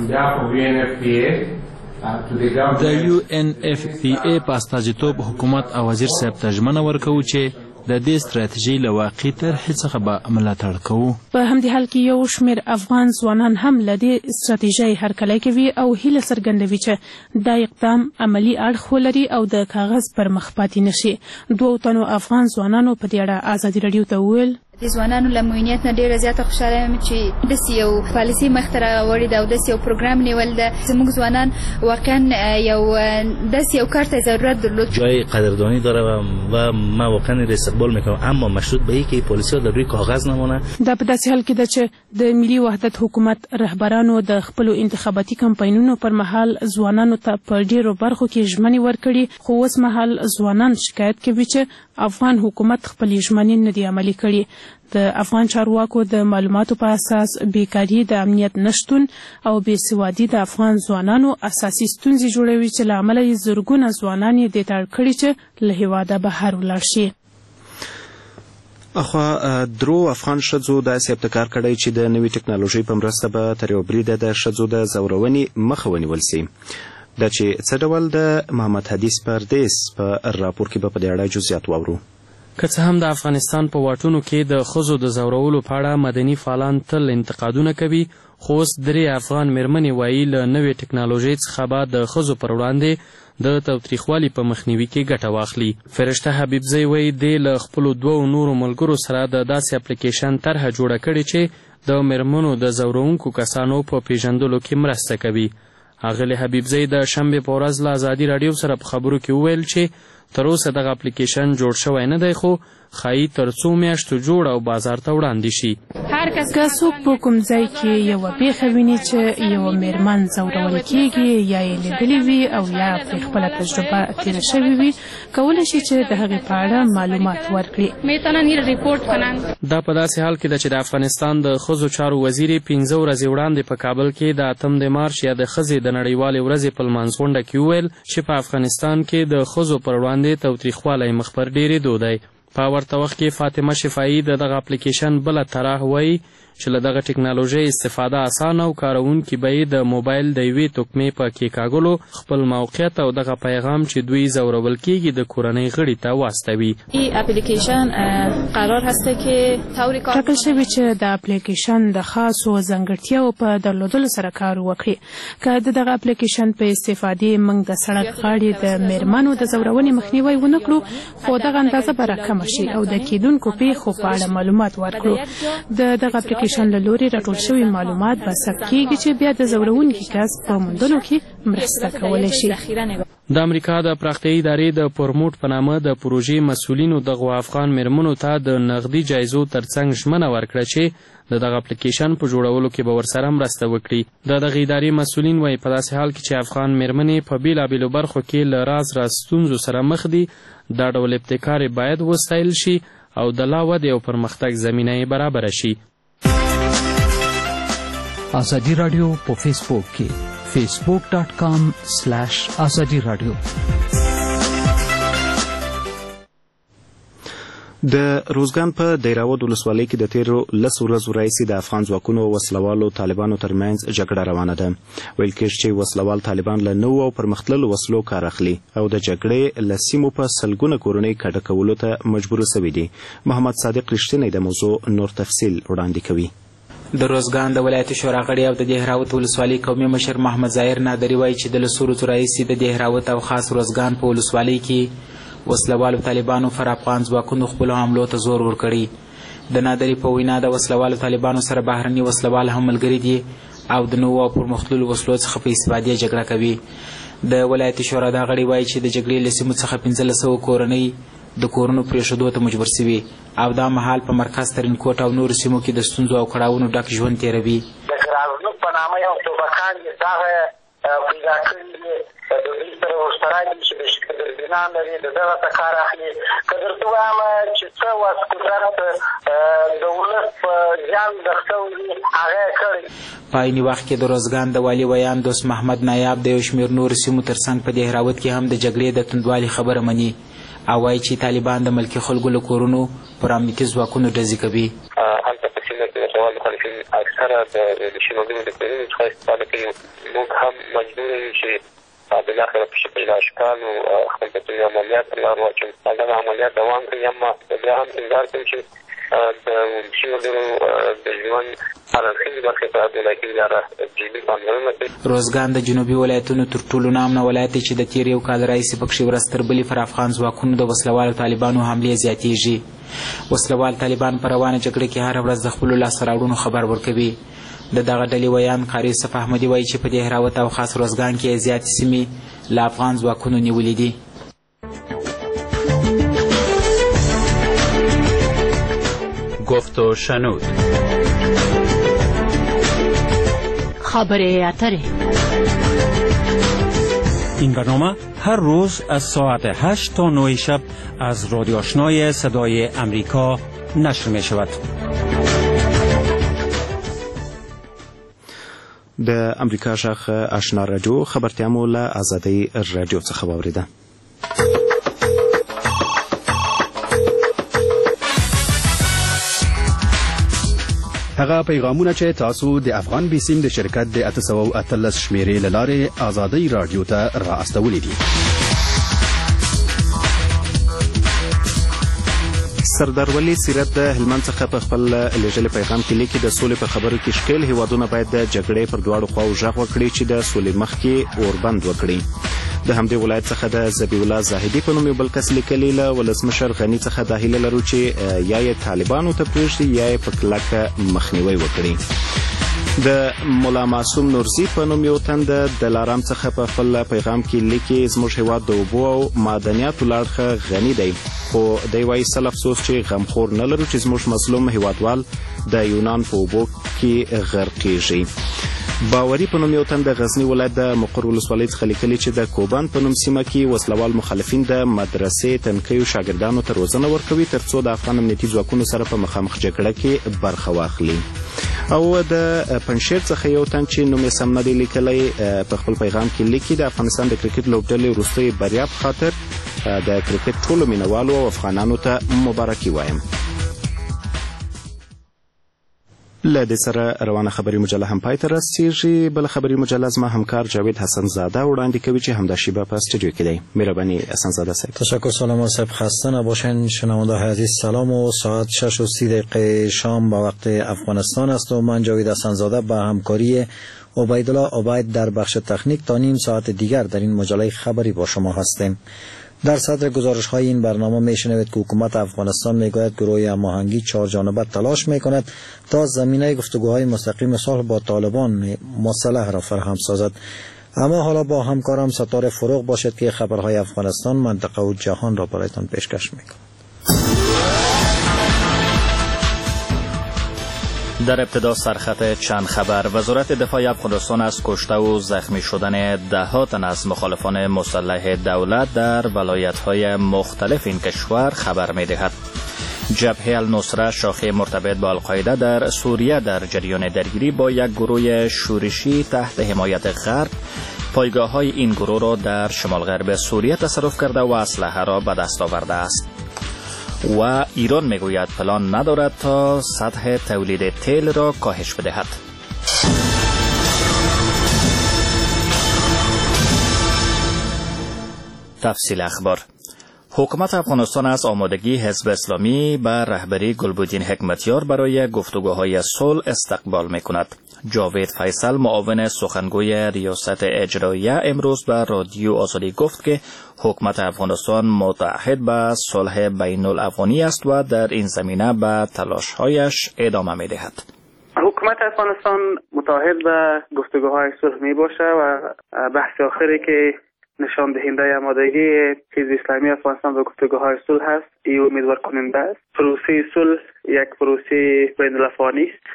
د یو ان اف پی ای په استازیتوب حکومت او وزیر صاحب ته ژمنه ورکوو چې د دې ستراتیژۍ له واقعي طرحې څخه به ملاتړ کوو. په همدې حال کې یو شمېر افغان ځوانان هم له دې ستراتیژۍ هرکلی کوي او هیله څرګندوي چې دا اقدام عملي اړخ ولري او د کاغذ پر مخ پاتې نشي. دوو تنو افغان ځوانانو په دې اړه ازادي راډیو ته وویل د ځوانانو له معینیت نه ډېره زیاته خوشحاله یم چې داسې یو پالیسي مخته راوړې ده او داسې یو پروګرام نیول ده. زموږ ځوانان واقعا یو داسې یو کار ته ضرورت درلود. جای قدردانی داره و ما واقعا استقبال میکنم، اما مشروط به اینکه پالیسی ها در روی کاغذ نمونه. دا په داسې حال کې ده چې د ملي وحدت حکومت رهبرانو د خپلو انتخاباتي کمپاینونو پر مهال ځوانانو ته په ډېرو برخو کې ژمنې ورکړي، خو اوس مهال ځوانان شکایت کوي چې افغان حکومت خپلې ژمنې نه دي عملي کړي. د افغان چارواکو د معلوماتو په اساس بیکاري، د امنیت نشتون او بېسوادي د افغان ځوانانو اساسي ستونزې جوړوي چې له امله یې زرګونه ځوانان یې دې ته اړ کړي چې له هېواده بهر ولاړ شي. اخوا درو افغان ښځو داسې ابتکار کړی چې د نوې ټکنالوژۍ په مرسته به تر یو بریده د ښځو د ځورونې مخه ونیول سي. دا چې څه ډول د محمد حدیث پردیس په راپور کې به په دې اړه جزئیات واورو. که څه هم د افغانستان په واټونو کې د ښځو د ځورولو په اړه مدني فعالان تل انتقادونه کوي، خو اوس درې افغان مېرمنې وایي له نوې ټکنالوژۍ څخه به د ښځو پر وړاندې د تاوتریخوالي په مخنیوي کې ګټه واخلي. فرشته حبیبزۍ وایي دې له خپلو دوو نورو ملګرو سره د داسې اپلیکیشن طرحه جوړه کړې چې د مېرمنو د ځورونکو کسانو په پیژندلو کې مرسته کوي. ښاغلې حبیبزۍ د شنبې په ورځ له ازادي راډیو سره په خبرو کې وویل چې تر اوسه دغه اپلیکیشن جوړ شوی نه دی، خو ښایي تر څو میاشتو جوړ او بازار ته وړاندې شي. هر کس که څوک په کوم ځای کې یوه پیښه ویني چې یوه مېرمن ځورول کېږي یا یې لیدلې وي او یا پرې خپله تجربه تېره شوې وي، کولی شي چې د هغې په اړه معلومات ورکړي. دا په داسې حال کې ده چې د افغانستان د ښځو چارو وزیر یې پنځه ورځې وړاندې په کابل کې د اتم د مارچ یا د ښځې د نړیوالې ورځې په لمانځغونډه کې وویل چې په افغانستان کې د ښځو پر وړاندې تاوتریخوالی مخ پر ډېرېدو دی. په ورته وخت کې فاطمه شفاعي د دغه اپلیکیشن بله طرح وایي چې له دغه ټکنالوژۍ استفاده اسانه او کاروونکي به یې د موبایل د یوې توکمې په کېکاږلو خپل موقعیت او دغه پیغام چې دوی ځورول کېږي د کورنۍ غړي ته واستوي. این اپلیکیشن قرار هسته که طوری کار ټاکل شوي چې د اپلیکیشن د خاصو ځانګړتیاو په درلودلو سره کار وکړي. که د دغه اپلیکیشن په استفادې موږ د سړک غاړې د مېرمنو د ځورونې مخنیوی ونه کړو، خو دغه اندازه به راکمه شي او د کېدونکو پیښو په اړه معلومات ورکړو. د دغه اپلیکیشن له لوري راټول شوي معلومات به ثبت کېږي چې بیا د ځورونکي کس په موندلو کې مرسته کولی شي. د امریکا د پراختیایي ادارې د پرموټ په نامه د پروژې مسؤلینو دغو افغان مېرمنو ته د نغدي جایزو ترڅنګ ژمنه ورکړه چې د دغه اپلیکیشن په جوړولو کې به ورسره مرسته وکړي. د دغې ادارې مسؤلین وایي په داسې حال کې چې افغان مېرمنې په بېلابېلو برخو کې له راز راز ستونزو سره مخ دي، دا ډول ابتکار باید وستایل شي او د لا ودې او پرمختګ زمینه یې برابره شي. ازادي راډیو په فیسبوک کې فیسبوک ډاټ کام سلیش ازادي راډیو. د روزګان په دیراود ولسوالۍ کې د تیرو لسو ورځو راهیسې د افغان ځواکونو او وسلوالو طالبانو ترمنځ جګړه روانه ده. ویل کېږي چې وسلوال طالبان له نوو او پرمختللو وسلو کار اخلي او د جګړې له سیمو په سلګونه کورنۍ کډه کولو ته مجبور سوي دي. محمد صادق رښتینی د موضوع نور تفصیل وړاندې کوي. د روزګان د ولایت شورا غړي او د دهراوت ولسوالۍ قومي مشر محمد ظاهر نادري وایي چې د لسو ورځو راهیسې د دهراوت او خاص روزګان په ولسوالۍ کې وسلوالو طالبانو پر افغان ځواکونو خپلو حملو ته زور ورکړی. د نادري په وینا د وسلوالو طالبانو سره بهرني وسلوال هم ملګري دي او د نوو او پرمختللو وسلو څخه په استفادې جګړه کوي. د ولایت شورا دا غړي وایي چې د جګړې له سیمو څخه پنځلس سوه کورنۍ د کورونو پرېښودو ته مجبور سوي او دا مهال په مرکز ترینکوټ او نورو سیمو کې د ستونزو او کړاوونو ډک ژوند تېروي. د ګرازنوک په نامه یو توبکان یې دغه پیدا کړي دي، د دوی سره ورسره دي چې د شکردربینان لري، د دغه څه کار اخلي. که درته ووایم چې څه وس قدرت د ولس په زیان دښته وي، هغه یې کړی. په عیني وخت کې د روزګان د والي ویان دوست محمد نایاب د یو شمېر نورو سیمو ترڅنګ په دهراوت کې هم د جګړې د توندوالي خبره مني او وایي چې طالبان د ملکي خلکو له کورونو پر امنیتي ځواکونو ډزې کوي. هلته په سیمه کې د شمال مخالفین اکثره د شینوګانو د کورونو څخه استفاده کوي. موږ هم مجبور یو چې بالاخره په شکل اشکال او خپل بچي عملیات پر لار واچوو. دغه عملیات دوام کوي، اما بیا هم انتظار کوي چې د شینوګانو د ژوند هرڅه برخه ته د ولایتي اداره جدي پاملرنه کوي. روزګان د جنوبي ولایتونو تر ټولو نامنه ولایت دی چې د تېر یو کال راهیسې پکښې ورځ تر بلې پر افغان ځواکونو د وسلوالو طالبانو حملې زیاتېږي. وسلوال طالبان په روانه جګړه کې هره ورځ د خپلو لاسته راوړنو خبر ورکوي. د دغه ډلې ویان قاري صف احمدي وایي چې په دهراوت او خاص روزګان کې زیاتې سیمې له افغان ځواکونو نیولې دي. گفت و شنود. خبر اتره. این برنامه هر روز از ساعت هشت تا نه شب از رادیو آشنای صدای امریکا نشر می شود. د امریکا شاخ آشنا رادیو خبرتیا مو له آزادۍ رادیو څخه واوریده. هغه پیغامونه چې تاسو د افغان بیسیم د شرکت د اته سوه او اتلس شمیرې له لارې آزادۍ رادیو ته را استولي دي. سردار ولی سیرت د هلمند څخه په خپل لېږلي پیغام کې لیکي د سولې په خبرو کې ښکېل هیوادونه باید د جګړې پر دواړو خواو غږ وکړي چې د سولې مخکې اوربند وکړي. د همدې ولایت څخه د ذبیح الله زاهدي په نوم یو بل کس لیکلي له ولسمشر غني څخه دا هیله لرو چې یا یې طالبانو ته پرېږدي یا یې په کلکه مخنیوی وکړي. د مولا معصوم نورزي په نوم یو تن د دلارام څخه په خپل پیغام کې لیکي زموږ هیواد د اوبو او معدنیاتو له اړخه غني دی، خو دی وایي سل افسوس چې غمخور نه لرو چې زموږ مظلوم هیوادوال د یونان په اوبو کې غرقیږي. باوري په نوم یو تن د غزني ولایت د مقر ولسوالۍ څخه لیکلي چې د کوبان په نوم سیمه کې وسلوال مخالفین د مدرسې تنکیو شاګردانو ته روزنه ورکوي ترڅو د افغان امنیتي ځواکونو سره په مخامخ جګړه کې برخه واخلي. او د پنشیر څخه یو تن چې نوم یې سم نه دی لیکلی په خپل پیغام کې لیکي د افغانستان د کرکټ لوبډلې وروستۍ بریا په خاطر د کرکټ ټولو مینوالو او افغانانو ته مبارکي وایم. له دې سره روانه خبري مجله هم پای ته رسیږي. بله خبري مجله زما همکار جاوید حسن زاده وړاندې کوي چې همدا شیبه په استودیو کې دی. مهرباني حسن زاده صاحب. تشکر سلام صاحب، خسته نباشین. شنونده های عزیز سلام و ساعت شش و سی دقیقه شام به وقت افغانستان است و من جاوید حسن زاده با همکاری عبیدالله عبید در بخش تکنیک تا نیم ساعت دیگر در این مجله خبری با شما هستیم. در صدر گزارش های این برنامه میشنوید که حکومت افغانستان میگوید گروه هماهنگی چهار جانبه تلاش میکند تا زمینه گفتگوهای مستقیم صلح با طالبان مسلح را فراهم سازد. اما حالا با همکارم ستاره فروغ باشد که خبرهای افغانستان، منطقه و جهان را برایتان پیشکش میکند. در ابتدا سرخط چند خبر. وزارت دفاع افغانستان از کشته و زخمی شدن ده ها تن از مخالفان مسلح دولت در ولایت‌های مختلف این کشور خبر می‌دهد. جبهه النصره شاخه مرتبط با القاعده در سوریه در جریان درگیری با یک گروه شورشی تحت حمایت غرب پایگاه‌های این گروه را در شمال غرب سوریه تصرف کرده و اسلحه را به دست آورده است. و ایران میگوید پلان ندارد تا سطح تولید تیل را کاهش بدهد. تفصیل اخبار. حکومت افغانستان از آمادگی حزب اسلامی به رهبری گلبدین حکمتیار برای گفتگوهای صلح استقبال میکند. جاوید فیصل معاون سخنگوی ریاست اجراییه امروز به رادیو آزادی گفت که حکومت افغانستان متعهد به صلح بین الافغانی است و در این زمینه به تلاش‌هایش ادامه می‌دهد. حکومت افغانستان متعهد به گفتگوهای صلح می باشه و بحث آخری که نشان دهنده آمادگی حزب اسلامی افغانستان به گفتگوهای صلح است، این امیدوار کننده است. پروسه صلح یک پروسه بین الافغانی است.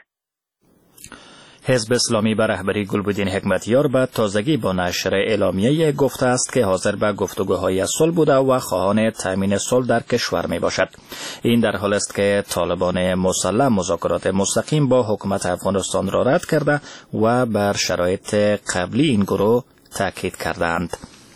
حزب اسلامی به رهبری گلبدین حکمتیار به تازگی با نشر اعلامیه گفته است که حاضر به گفتگوهای صلح بوده و خواهان تامین صلح در کشور می باشد. این در حال است که طالبان مسلح مذاکرات مستقیم با حکومت افغانستان را رد کرده و بر شرایط قبلی این گروه تاکید کردند.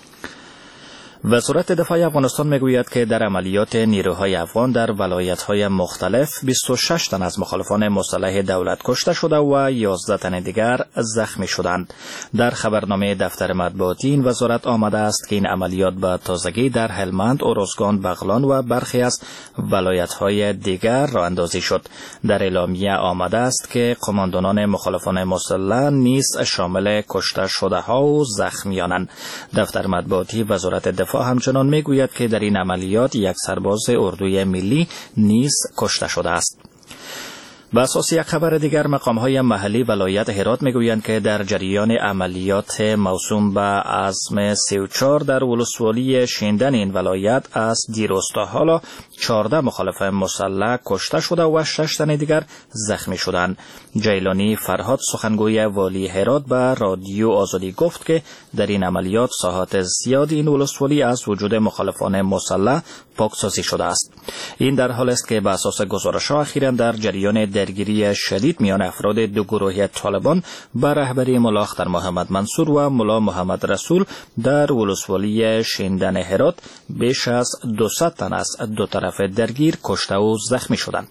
وزارت دفاع افغانستان میگوید که در عملیات نیروهای افغان در ولایت‌های مختلف بیست و شش تن از مخالفان مسلح دولت کشته شده و یازده تن دیگر زخمی شدند. در خبرنامه دفتر مطبوعاتی این وزارت آمده است که این عملیات به تازگی در هلمند، ارزگان، بغلان و برخی از ولایت‌های دیگر راه اندازی شد. در اعلامیه آمده است که قماندانان مخالفان مسلح نیز شامل کشته شده ها و زخمیانند. دفتر مطبوعاتی وزارت دفاع همچنان میگوید که در این عملیات یک سرباز اردوی ملی نیز کشته شده است. به اساس یک خبر دیگر، مقام‌های محلی ولایت هرات میگویند که در جریان عملیات موسوم به عزم سی و چهار در ولسوالی شیندن این ولایت از دیروز تا حالا چهارده مخالف مسلح کشته شده و شش تن دیگر زخمی شدند. جیلانی فرهاد سخنگوی والی هرات به رادیو آزادی گفت که در این عملیات ساحات زیادی این ولسوالی از وجود مخالفان مسلح پاکسازی شده است. این در حال است که به اساس گزارش‌ها اخیراً در جریان درگیری شدید میان افراد دو گروه طالبان به رهبری ملا اختر محمد منصور و ملا محمد رسول در ولسوالی شیندن هرات بیش از دویست تن از دو طرف درگیر کشته و زخمی شدند.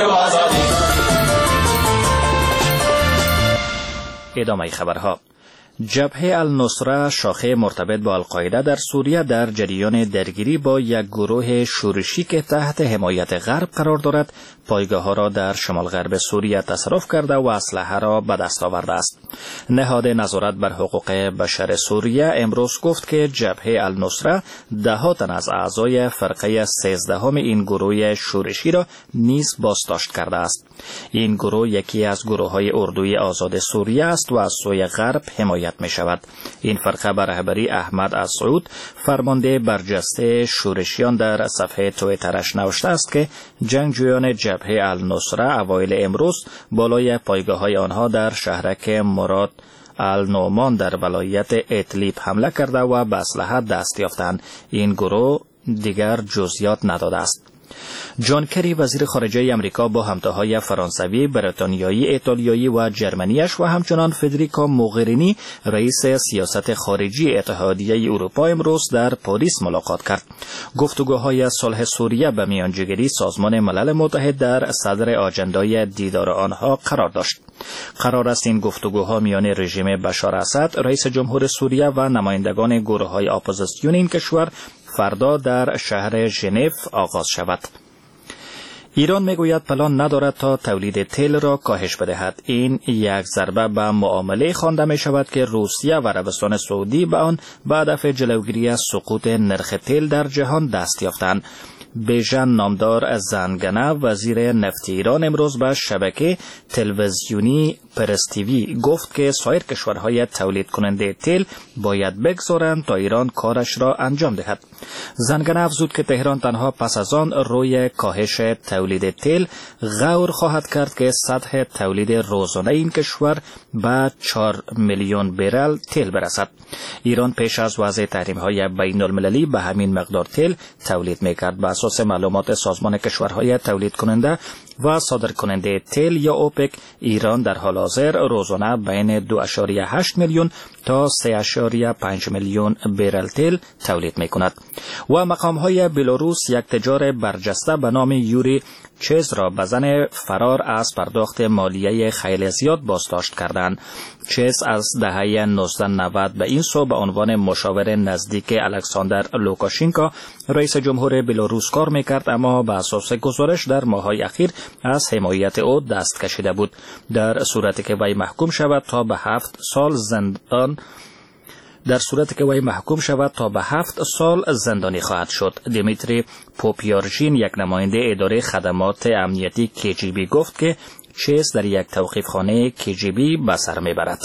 ادامه خبرها. جبهه النصره شاخه مرتبط با القاعده در سوریه در جریان درگیری با یک گروه شورشی که تحت حمایت غرب قرار دارد پایگاه ها را در شمال غرب سوریه تصرف کرده و اسلحه را به دست آورده است. نهاد نظارت بر حقوق بشر سوریه امروز گفت که جبهه النصره ده ها تن از اعضای فرقه سیزدهم این گروه شورشی را نیز بازداشت کرده است. این گروه یکی از گروه های اردوی آزاد سوریه است و از سوی غرب حمایت می شود. این فرقه به رهبری احمد السعود فرمانده برجسته شورشیان در صفحه توییترش نوشته است که جنگجویان جبهه النصره اوایل امروز بالای پایگاه های آنها در شهرک مراد النعمان در ولایت ادلیب حمله کرده و به اسلحه دست یافتند. این گروه دیگر جزئیات نداده است. جان کری وزیر خارجه امریکا با همتاهای فرانسوی، بریتانیایی، ایتالیایی و جرمنیش و همچنان فدریکا موغرینی رئیس سیاست خارجی اتحادیه اروپا امروز در پاریس ملاقات کرد. گفتگوهای صلح سوریه به میانجیگری سازمان ملل متحد در صدر آجندای دیدار آنها قرار داشت. قرار است این گفتگوها میان رژیم بشار اسد رئیس جمهور سوریه و نمایندگان گروه‌های اپوزیسیون این کشور فردا در شهر ژنو آغاز شود. ایران میگوید پلان ندارد تا تولید تیل را کاهش بدهد. این یک ضربه به معامله خوانده می شود که روسیه و عربستان سعودی به آن به هدف جلوگیری از سقوط نرخ تیل در جهان دست یافتند. بیژن نامدار زنگنه وزیر نفت ایران امروز به شبکه تلویزیونی پرس تیوی گفت که سایر کشورهای تولید کننده تیل باید بگذارند تا ایران کارش را انجام دهد. زنگنه افزود که تهران تنها پس از آن روی کاهش تولید تیل غور خواهد کرد که سطح تولید روزانه این کشور به چهار میلیون برل تیل برسد. ایران پیش از وضع تحریم‌های بین‌المللی به همین مقدار تیل تولید می‌کرد. به اساس معلومات سازمان کشورهای تولید کننده و صادر کننده تیل یا اوپک، ایران در حال حاضر روزانه بین دو و هشت میلیون تا سه و پنج میلیون برل تیل تولید می‌کند. و مقام‌های بلاروس یک تجار برجسته به نام یوری چیز را به زن فرار از پرداخت مالیه خیلی زیاد بازداشت کردند. چیز از دهه نوزده نود به این سو به عنوان مشاور نزدیک الکساندر لوکاشینکا رئیس جمهور بلاروس کار میکرد، اما به اساس گزارش در ماه‌های اخیر از حمایت او دست کشیده بود. در صورتی که وی محکوم شود تا به هفت سال زندان در صورتی که وی محکوم شود تا به هفت سال زندانی خواهد شد. دیمیتری پوپیارژین یک نماینده اداره خدمات امنیتی کی جی بی گفت که چیز در یک توقیفخانه کی جی بی به سر میبرد.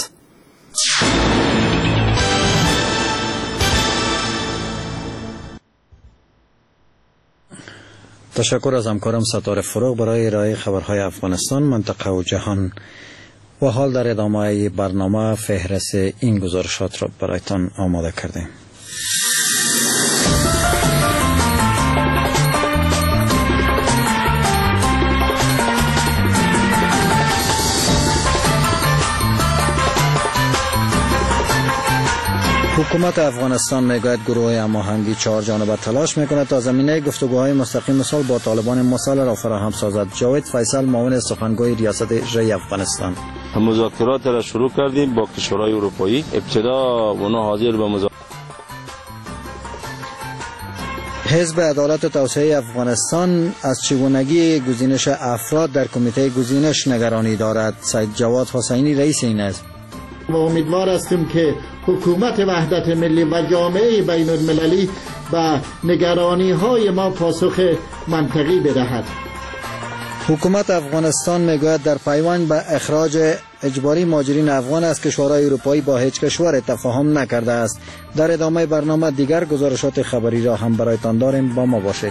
تشکر از همکارم ستاره فروغ برای ارائه خبرهای افغانستان، منطقه و جهان. و حال در ادامه برنامه فهرست این گزارشات را برایتان آماده کردیم. حکومت افغانستان میگوید گروه هماهنگی چهار جانبه تلاش میکند تا زمینه گفتگوهای مستقیم مثال با طالبان مسئله را فراهم سازد. جاوید فیصل، معاون سخنگوی ریاست اجرایی افغانستان: مذاکرات را شروع کردیم با کشورهای اروپایی. ابتدا اونا حاضر به مذاکرات. حزب عدالت و توسعه افغانستان از چگونگی گزینش افراد در کمیته گزینش نگرانی دارد. سید جواد حسینی رئیس این حزب: و امیدوار هستیم که حکومت وحدت ملی و جامعه بین المللی به نگرانی های ما پاسخ منطقی بدهد. حکومت افغانستان میگوید در پیوند به اخراج اجباری مهاجرین افغان از کشورهای اروپایی با هیچ کشور تفاهم نکرده است. در ادامه برنامه دیگر گزارشات خبری را هم برایتان داریم، با ما باشید.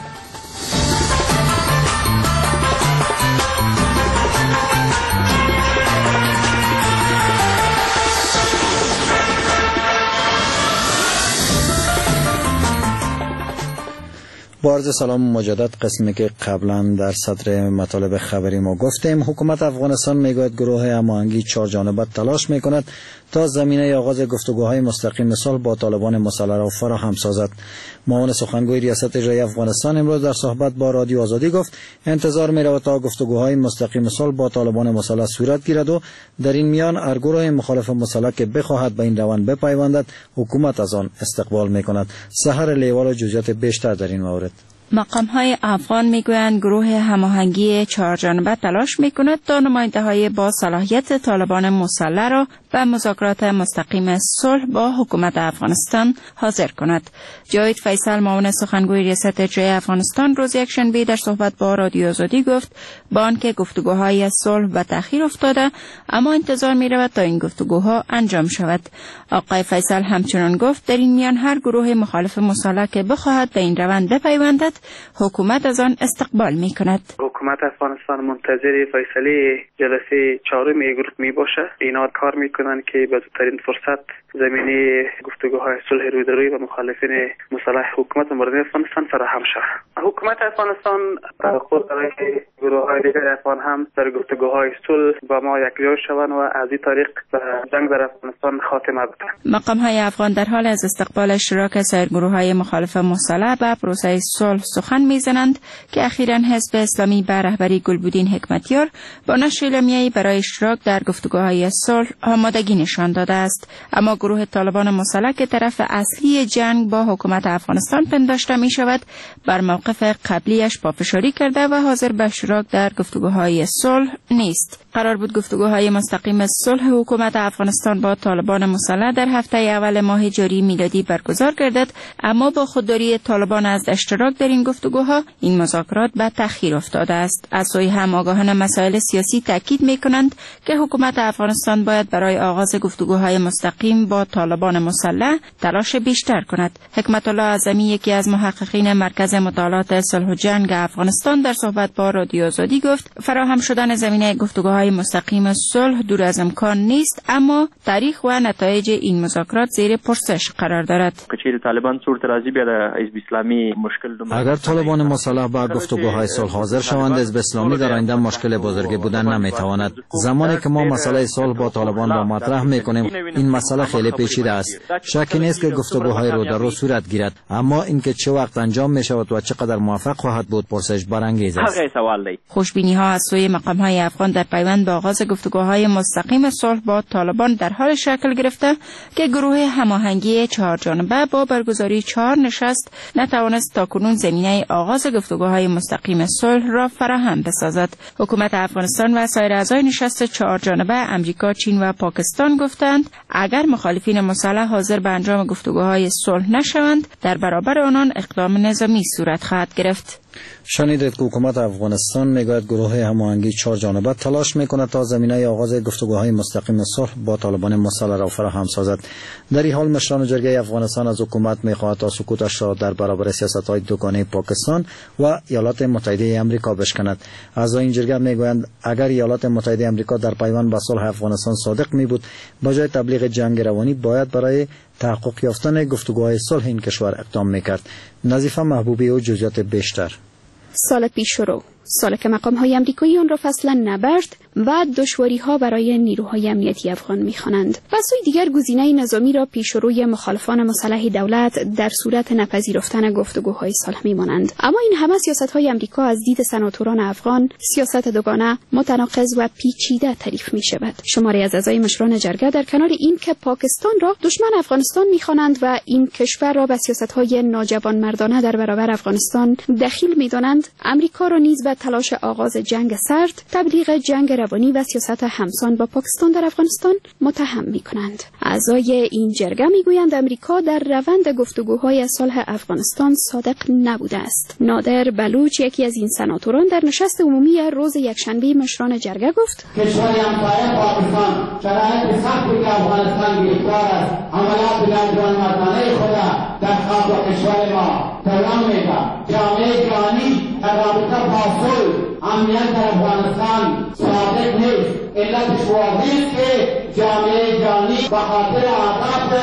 با عرض سلام مجدد، قسمی که قبلا در صدر مطالب خبری ما گفتیم، حکومت افغانستان میگوید گروه هماهنگی چهار جانبه تلاش میکند تا زمینه آغاز گفتگوهای مستقیم صلح با طالبان مسلح را فراهم سازد. معاون سخنگوی ریاست اجرایی افغانستان امروز در صحبت با رادیو آزادی گفت انتظار می‌رود تا گفتگوهای مستقیم صلح با طالبان مسلح صورت گیرد و در این میان هر گروه مخالف مسلح که بخواهد به این روند بپیوندد حکومت از آن استقبال میکند. سحر لیوال جزئیات بیشتر در این مورد. مقام‌های افغان میگویند گروه هماهنگی چهار جانبه تلاش میکند تا نماینده‌های با صلاحیت طالبان مسلح را به مذاکرات مستقیم صلح با حکومت افغانستان حاضر کند. جاوید فیصل معاون سخنگوی ریاست اجرایی افغانستان روز یکشنبه در صحبت با رادیو آزادی گفت با آنکه گفتگوهای صلح به تأخیر افتاده اما انتظار می‌رود تا این گفتگوها انجام شود. آقای فیصل همچنان گفت در این میان هر گروه مخالف مسلح که بخواهد به این روند بپیوندد حکومت از آن استقبال می‌کند. حکومت افغانستان منتظر فیصله جلسه چهارم گروه می باشه. اینا کار میکنن که به زودترین فرصت زمینه گفتگوهای صلح رویدادی و مخالفین مسلح حکومت مردم افغانستان فراهم شود. حکومت افغانستان خود داره که گروه‌های دیگر افغان هم در گفتگوهای صلح با ما یکجا شوند و از این طریق جنگ در افغانستان خاتمه بدهند. مقام‌های افغان در حال از استقبال اشتراک سایر گروه‌های مخالف مسلح به پروسه صلح سخن میزنند که اخیراً حزب اسلامی به رهبری گلبودین حکمتیار با نشر اعلامیه‌ای برای اشتراک در گفتگوهای صلح آمادگی نشان داده است. اما گروه طالبان مسلح که طرف اصلی جنگ با حکومت افغانستان پنداشته می شود بر موقف قبلیش پافشاری کرده و حاضر به اشتراک در گفتگوهای صلح نیست. قرار بود گفتگوهای مستقیم صلح حکومت افغانستان با طالبان مسلح در هفته اول ماه جاری میلادی برگزار گردد، اما با خودداری طالبان از اشتراک در این گفتگوها این مذاکرات به تأخیر افتاده است. از سوی هم آگاهان مسائل سیاسی تاکید می‌کنند که حکومت افغانستان باید برای آغاز گفتگوهای مستقیم با طالبان مسلح تلاش بیشتر کند. حکمت الله اعظمی یکی از محققین مرکز مطالعات صلح و جنگ افغانستان در صحبت با رادیو آزادی گفت فراهم شدن زمینه گفتگوهای مستقیم صلح دور از امکان نیست، اما تاریخ و نتایج این مذاکرات زیر پرسش قرار دارد. طالبان صورت راضی بیاد حزب اسلامی مشکل اگر طالبان مسلح با گفتگوهای صلح حاضر شوند حزب اسلامی در آینده مشکل بزرگی بودن نمیتواند. زمانی که ما مسئله صلح با طالبان را مطرح میکنیم این مسئله خیلی پیچیده است. شکی نیست که گفتگوهای رو در رو صورت گیرد، اما اینکه چه وقت انجام می شود و چقدر موفق خواهد بود پرسش برانگیز است. خوشبینی ها از سوی مقام های افغان در پیوند با آغاز گفتگوهای مستقیم صلح با طالبان در حال شکل گرفته که گروه هماهنگی چهار جانبه با برگزاری چهار نشست نتوانست تاکنون زمینه آغاز گفتگوهای مستقیم صلح را فراهم بسازد. حکومت افغانستان و سایر اعضای نشست چهار جانبه امریکا، چین و پاکستان گفتند اگر مخالفین مسلح حاضر به انجام گفتگوهای صلح نشوند در برابر آنان اقدام نظامی صورت خواهد گرفت. شنیدید که حکومت افغانستان میگوید گروه هماهنگی چهار جانبه تلاش میکند تا زمینه آغاز گفتگوهای مستقیم صلح با طالبان مسلح را فراهم سازد. در این حال مشران جرگه افغانستان از حکومت میخواهد تا سکوتش را در برابر سیاست‌های دوگانه پاکستان و ایالات متحده آمریکا بشکند. اعضای این جرگه میگویند اگر ایالات متحده آمریکا در پیوند با صلح افغانستان صادق میبود به جای تبلیغ جنگ روانی باید برای تحقق یافتن گفتگوهای صلح این کشور اقدام میکرد. نظیفه محبوبی و جزئیات بیشتر. سال پیش شروع سال که مقام‌های آمریکایی آن را فصلا نبرد و دشواری‌ها برای نیروهای امنیتی افغان می‌خوانند. و سوی دیگر گزینه نظامی را پیشروی مخالفان مسلح دولت در صورت نپذیرفتن گفتگوهای صلح می‌مانند. اما این همه سیاست‌های آمریکا از دید سناتوران افغان سیاست دوگانه، متناقض و پیچیده تعریف می‌شود. شماری از اعضای مشران جرگه در کنار این که پاکستان را دشمن افغانستان می‌خوانند و این کشور را به سیاست‌های ناجوانمردانه در برابر افغانستان دخیل می‌دانند، آمریکا را نیز تلاش آغاز جنگ سرد، تبلیغ جنگ روانی و سیاست همسان با پاکستان در افغانستان متهم می‌کنند. اعضای این جرگه می‌گویند آمریکا در روند گفتگوهای صلح افغانستان صادق نبوده است. نادر بلوچ یکی از این سناتوران در نشست عمومی روز یکشنبه مشران جرگه گفت: کشور همسایه پاکستان شرایط سختی که افغانستان گرفتار است، عملیات ناجوانمردانه خود در خاک کشور ما دوام می‌دهد. جامعه جهانی در رابطه با صلح امنیت در افغانستان صادق نیست. علتش واضح است که جامعه جهانی به خاطر اهداف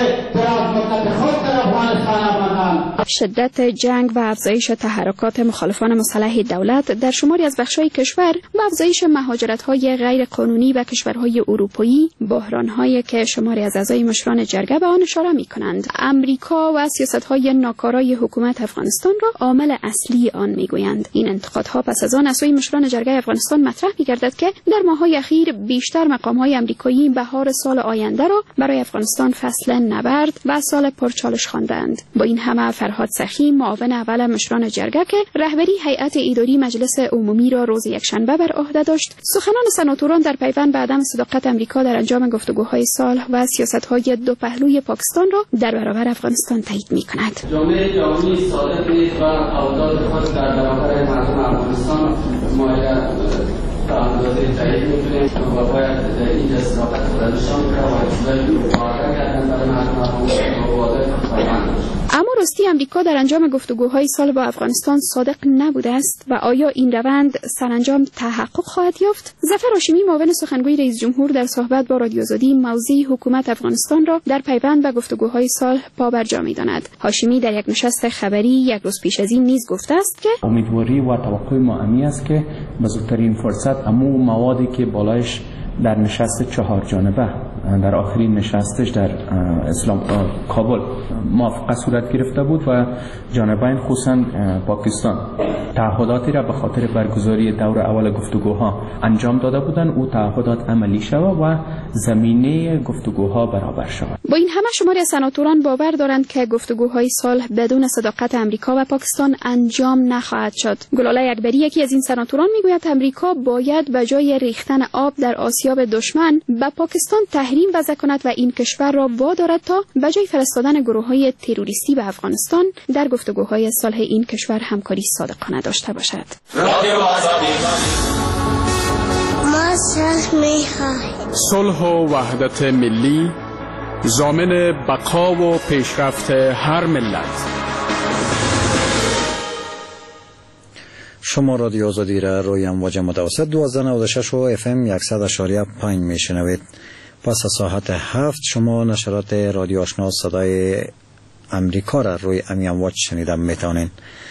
دراز مدت خود در افغانستان آمدند. شدت جنگ و افزایش تحرکات مخالفان مسلح دولت در شماری از بخش‌های کشور و افزایش مهاجرت‌های غیر قانونی به کشورهای اروپایی، بحران‌هایی که شماری از اعضای مشران جرگه به آن اشاره می‌کنند. امریکا و سیاست‌های ناکارای حکومت افغانستان را عامل اصلی آن می‌گویند. این انتقادها پس از آن از سوی مشران جرگه افغانستان مطرح می‌گردد که در ماه‌های اخیر بیشتر مقام‌های آمریکایی بهار سال آینده را برای افغانستان فصل نبرد و سال پرچالش خواندند. با این همه فرهاد سخی، معاون اول مشران جرگه که رهبری هیئت اداری مجلس عمومی را روز یکشنبه بر عهده داشت، سخنان سناتوران در پیوند به عدم صداقت آمریکا در انجام گفتگوهای صلح و سیاست‌های دو پهلوی پاکستان را در برابر افغانستان تایید می‌کند. جامعه جهانی صادق نیست و اوضاع خود در برابر مردم افغانستان مایه تعهدات تایید می‌کنیم و باید این صداقت را نشان کنیم و اجازه معرکه کردن برای مردم افغانستان و واضح خواهند. اما راستی امریکا در انجام گفتگوهای صلح با افغانستان صادق نبوده است و آیا این روند سرانجام تحقق خواهد یافت؟ ظفر هاشمی، معاون سخنگوی رئیس جمهور، در صحبت با رادیو آزادی موضوع حکومت افغانستان را در پیوند به گفتگوهای صلح پابرجا می‌داند. هاشمی در یک نشست خبری یک روز پیش از این نیز گفته است که امیدواری و توقع ما امی است که به زودترین فرصت امو موادی که بالایش در نشست چهار جانبه در آخرین نشستش در اسلام کابل موافقه صورت گرفته بود و جانبین خصوصا پاکستان تعهداتی را به خاطر برگزاری دور اول گفتگوها انجام داده بودند، او تعهدات عملی شود و زمینه گفتگوها برابر شود. با این همه شماری از سناتوران باور دارند که گفتگوهای صلح بدون صداقت امریکا و پاکستان انجام نخواهد شد. گلاله اکبری، یکی از این سناتوران، میگوید امریکا باید به جای ریختن آب در آسیاب دشمن به پاکستان تحریم وضع کند و این کشور را وادارد تا به جای فرستادن گروه‌های تروریستی به افغانستان در گفتگوهای صلح این کشور همکاری صادقانه داشته باشد. ما صلح می‌خواهیم. صلح و وحدت ملی ضامن بقا و پیشرفت هر ملت. شما رادیو آزادی را روی امواج متوسط دوازده نود و شش و اف ام صد و اشاریه پنج میشنوید. پس از ساعت هفت شما نشرات رادیو آشنا صدای امریکا را روی امی امواج شنیدن میتونین.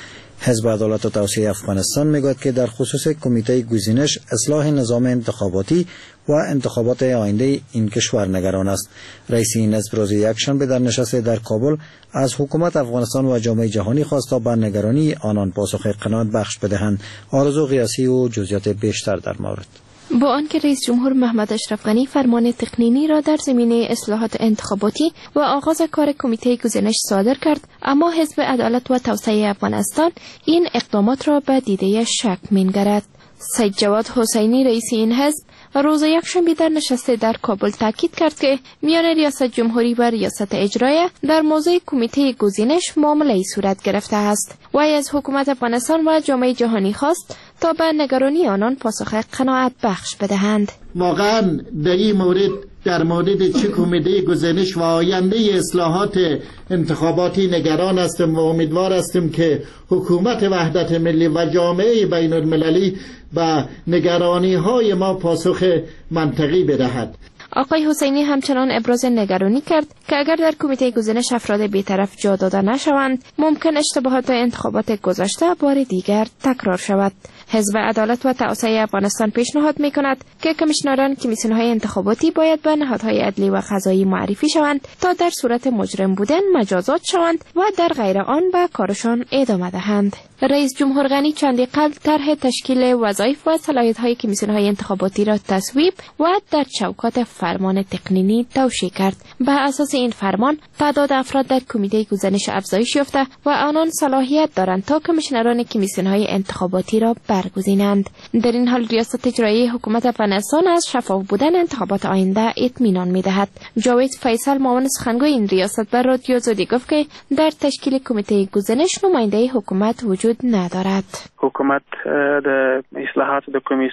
حزب عدالت و توسعه افغانستان میگوید که در خصوص کمیته گزینش اصلاح نظام انتخاباتی و انتخابات آینده این کشور نگران است. رئیس این حزب روز یکشنبه در نشست در کابل از حکومت افغانستان و جامعه جهانی خواست تا به نگرانی آنان پاسخ قناعت بخش بدهند. آرزو قیاسی و جزئیات بیشتر در مورد. با آنکه رئیس جمهور محمد اشرف غنی فرمان تقنینی را در زمینه اصلاحات انتخاباتی و آغاز کار کمیته گزینش صادر کرد، اما حزب عدالت و توسعه افغانستان این اقدامات را به دیده شک می‌نگرد. سید جواد حسینی، رئیس این حزب، روز یکشنبه در نشست در کابل تاکید کرد که میان ریاست جمهوری و ریاست اجرایه در موضوع کمیته گزینش معامله‌ای صورت گرفته است. وی از حکومت افغانستان و جامعه جهانی خواست تا به نگرانی آنان پاسخ قناعت بخش بدهند. واقعا در این مورد در مورد چه کمیته گزینش و آینده اصلاحات انتخاباتی نگران هستم و امیدوار هستم که حکومت وحدت ملی و جامعه بین المللی به نگرانی های ما پاسخ منطقی بدهد. آقای حسینی همچنان ابراز نگرانی کرد که اگر در کمیته گزینش افراد بی‌طرف جا داده نشوند، ممکن اشتباهات انتخابات گذشته بار دیگر تکرار شود. حزب عدالت و توسعه افغانستان پیشنهاد می‌کند که کمیشنران کمیسیون‌های انتخاباتی باید به نهادهای عدلی و قضایی معرفی شوند تا در صورت مجرم بودن مجازات شوند و در غیر آن به کارشان ادامه دهند. رئیس جمهور غنی چندی قبل طرح تشکیل وظایف و صلاحیت‌های کمیسیون‌های انتخاباتی را تصویب و در چوکات فرمان تقنینی توشیح کرد. به اساس این فرمان تعداد افراد در کمیته گزینش افزایش یافته و آنان صلاحیت دارند تا کمیشنران کمیسیون‌های انتخاباتی را برگزینند. در این حال ریاست اجرایی حکومت افغانستان از شفاف بودن انتخابات آینده اطمینان می‌دهد. جاوید فیصل، معاون سخنگوی این ریاست، بر رادیو آزادی گفت که در تشکیل کمیته گزینش نماینده حکومت وجود ندارد. حکومت د اصلاحات د کمیسیون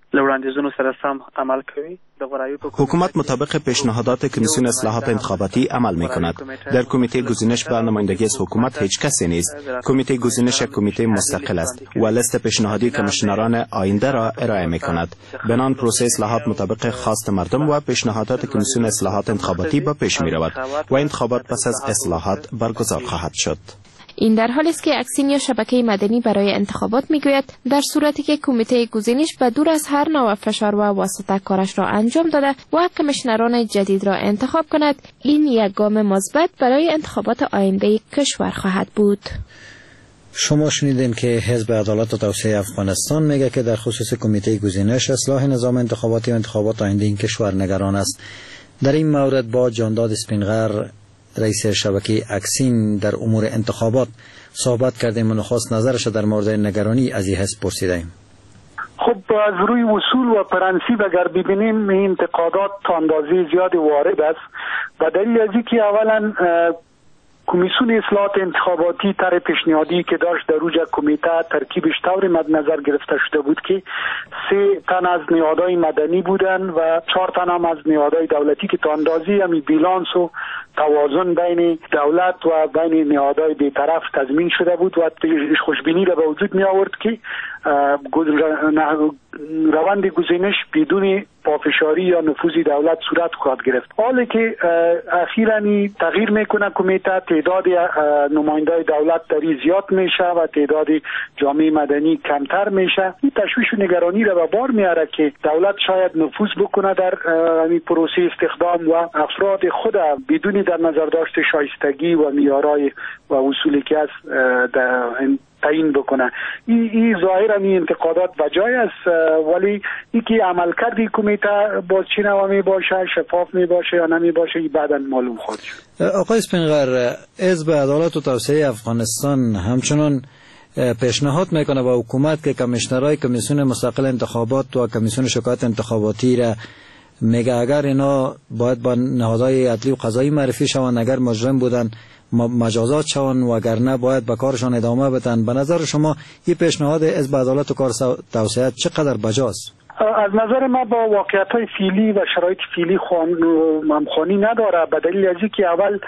له وړاندیزونو سره سم عمل کوي. حکومت مطابق پیشنهادات کمیسیون اصلاحات انتخاباتی عمل می کند. در کمیته گزینش به نمایندگی از حکومت هیچ کسی نیست. کمیته گزینش یک کمیته مستقل است و لیست پیشنهادی کمیشنران آینده را ارائه می کند. بنان پروسه اصلاحات مطابق خواست مردم و پیشنهادات کمیسیون اصلاحات انتخاباتی به پیش می رود و انتخابات پس از اصلاحات برگزار خواهد شد. این در حالی است که اکسین یا شبکه مدنی برای انتخابات میگوید در صورتی که کمیته گزینش به دور از هر نوع فشار و واسطه کارش را انجام داده و کمیشنران جدید را انتخاب کند، این یک گام مثبت برای انتخابات آینده کشور خواهد بود. شما شنیدین که حزب عدالت و توسعه افغانستان میگه که در خصوص کمیته گزینش اصلاح نظام انتخاباتی و انتخابات آینده این کشور نگران است. در این مورد با جانداد اسپینغر رئیس شبکه اکسین در امور انتخابات صحبت کردیم و نخست نظرش در مورد نگرانی از این حزب پرسیدیم. خب از روی اصول و پرنسیب اگر ببینیم این انتقادات تا اندازه زیاد وارد است و دلیل از اینکه اولا کمیسیون اصلاحات انتخاباتی طرح پیشنهادی که داشت در اوج کمیته ترکیبش طور مد نظر گرفته شده بود که سه تن از نهادهای مدنی بودن و چهار تن هم از نهادهای دولتی که تا اندازه همی بیلانس و توازن بین دولت و بین نهادهای بی‌طرف تضمین شده بود و خوشبینی را به وجود می آورد که روند گزینش بدون پافشاری یا نفوذ دولت صورت خواهد گرفت. حالی که اخیراً تغییر میکنه کمیته، تعداد نمایندای دولت دری زیاد میشه و تعداد جامعه مدنی کمتر میشه. این تشویش و نگرانی را به بار میاره که دولت شاید نفوذ بکنه در این پروسه استخدام و افراد خود بدون در نظر داشت شایستگی و معیارهای و اصولی که از تعیین بکنه. این ای ظاهرا این انتقادات وجای است، ولی این که عمل کردی کمیته باز چی نوا می باشه، شفاف می باشه یا نمی باشه، این بعدا معلوم خواهد شد. آقای اسپینغر، حزب عدالت و توسعه افغانستان همچنان پیشنهاد میکنه با حکومت که کمیشنرای کمیسیون مستقل انتخابات و کمیسیون شکایت انتخاباتی را میگه اگر اینا باید با نهادهای عدلی و قضایی معرفی شوند، اگر مجرم بودن مجازات شوند و اگر نه باید به کارشان ادامه بدن. به نظر شما این پیشنهاد حزب عدالت و کار توسعه چقدر بجاست؟ از نظر ما با واقعیت‌های فعلی و شرایط فعلی همخوانی نداره، به دلیل از اینکه اول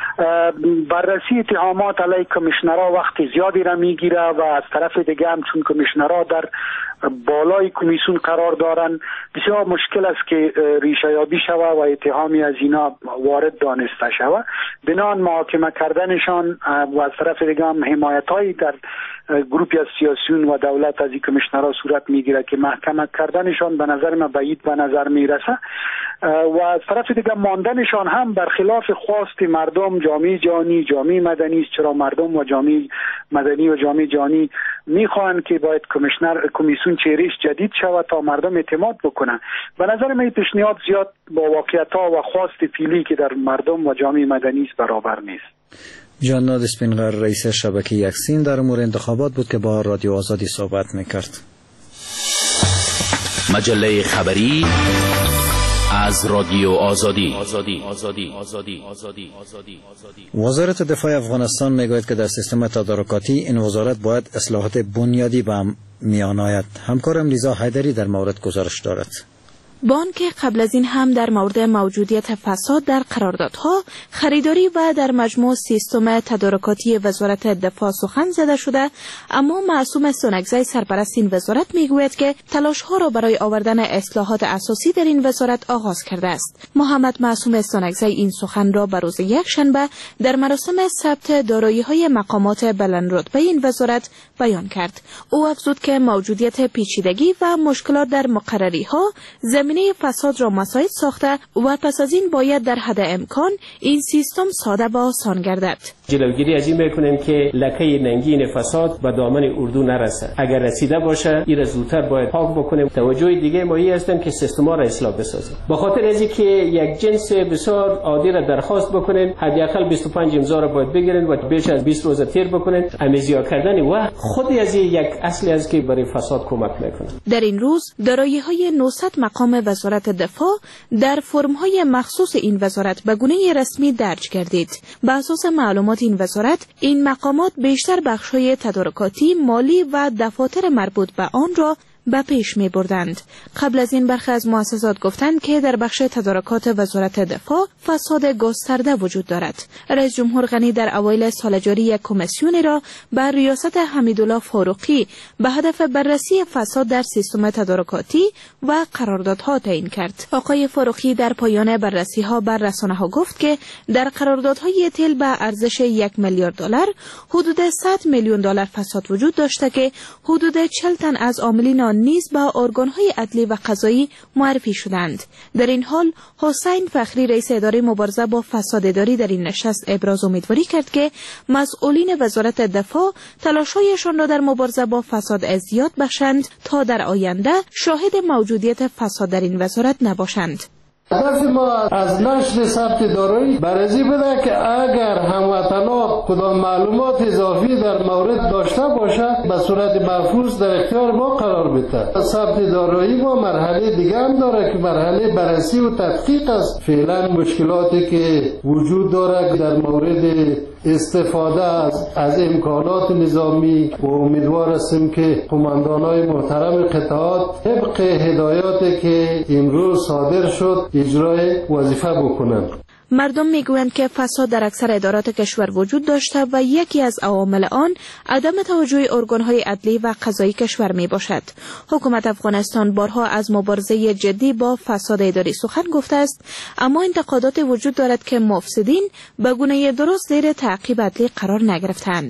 بررسی اتهامات علیه کمیشنرها وقت زیادی را میگیره و از طرف دیگه هم چون کمیشنرها در بالای کمیسیون قرار دارن بسیار مشکل است که ریشه یابی شوه و اتهامی از اینا وارد دانسته شوه. بنان محاکمه کردنشان و از طرف دیگه هم حمایت‌هایی در گروپی از سیاسیون و دولت از این کمیشنرها صورت میگیره که محکمه کردنشان به نظر من بعید به نظر میرسه و از طرف دیگه ماندنشان هم برخلاف خواست مردم، جامعه جهانی، جامعه مدنی است. چرا مردم و جامعه مدنی و جامعه جهانی میخوان که باید کمیشنر کمیسیون چهرهش جدید شود تا مردم اعتماد بکنن. به نظر من پیشنهاد زیاد با واقعیت‌ها و خواست فعلی که در مردم و جامعه مدنی است برابر نیست. جانداد اسپینغر رئیس شبکه اکسین در امور انتخابات بود که با رادیو آزادی صحبت میکرد. مجله خبری از رادیو آزادی. آزادی. آزادی. آزادی. آزادی. آزادی. وزارت دفاع افغانستان میگوید که در سیستم تدارکاتی این وزارت باید اصلاحات بنیادی به میان آید. همکارم لیزا حیدری در مورد گزارش دارد. بانک قبل از این هم در مورد موجودیت فساد در قراردادها، خریداری و در مجموع سیستم تدارکاتی وزارت دفاع سخن زده شده، اما معصوم سونگزی سرپرست این وزارت میگوید که تلاش‌ها را برای آوردن اصلاحات اساسی در این وزارت آغاز کرده است. محمد معصوم سونگزی این سخن را به روز یکشنبه در مراسم ثبت دارایی‌های مقامات بلندرتبه این وزارت بیان کرد. او افزود که موجودیت پیچیدگی و مشکلات در مقرری‌ها زمینه فساد را مساعد ساخته و پس از این باید در حد امکان این سیستم ساده و آسان گردد. جلوگیری از این میکنیم که لکه ننگین فساد به دامن اردو نرسه. اگر رسیده باشه این را زودتر باید پاک بکنیم. توجه دیگه ما این هستیم که سیستما را اصلاح بسازیم. به خاطر از اینکه یک جنس بسیار عادی را درخواست بکنین، حداقل بیست و پنج امضا را باید بگیرین و بیش از بیست روز تیر بکنین. امضا کردن وقت خود از یک اصلی است که برای فساد کمک میکنه. در این روز دارایی‌های نهصد مقام وزارت دفاع در فرم‌های مخصوص این وزارت به گونه رسمی درج گردید. بر اساس معلومات این وزارت، این مقامات بیشتر بخش‌های تدارکاتی، مالی و دفاتر مربوط به آن را به پیش می بردند. قبل از این برخی از مؤسسات گفتند که در بخش تدارکات وزارت دفاع فساد گسترده وجود دارد. رئیس جمهور غنی در اوایل سال جاری یک کمیسیونی را بر ریاست حمیدالله فاروقی به هدف بررسی فساد در سیستم تدارکاتی و قراردادها تعیین کرد. آقای فاروقی در پایان بررسی ها بر رسانه ها گفت که در قراردادهای تیل به ارزش یک میلیارد دلار حدود صد میلیون دلار فساد وجود داشته که حدود چهل تن از عاملین آن نیز به ارگان‌های عدلی و قضایی معرفی شدند. در این حال حسین فخری رئیس اداره مبارزه با فساد اداری در این نشست ابراز امیدواری کرد که مسئولین وزارت دفاع تلاش‌هایشان را در مبارزه با فساد ازدیاد بخشند تا در آینده شاهد موجودیت فساد در این وزارت نباشند. هدف ما از نشر ثبت دارایی بررسی بده که اگر هموطنا کدام معلومات اضافی در مورد داشته باشد به صورت محفوظ در اختیار ما قرار بده. ثبت دارایی ما مرحله دیگه هم داره که مرحله بررسی و تحقیق است. فعلا مشکلاتی که وجود داره در مورد استفاده از, از امکانات نظامی و امیدوار هستیم که قماندانای محترم قطعات طبق هدایاتی که امروز صادر شد اجرای وظیفه بکنند. مردم میگویند که فساد در اکثر ادارات کشور وجود داشته و یکی از عوامل آن عدم توجه ارگان‌های عدلی و قضایی کشور می باشد. حکومت افغانستان بارها از مبارزه جدی با فساد اداری سخن گفته است، اما انتقادات وجود دارد که مفسدین به گونه درست زیر تعقیب عدلی قرار نگرفتند.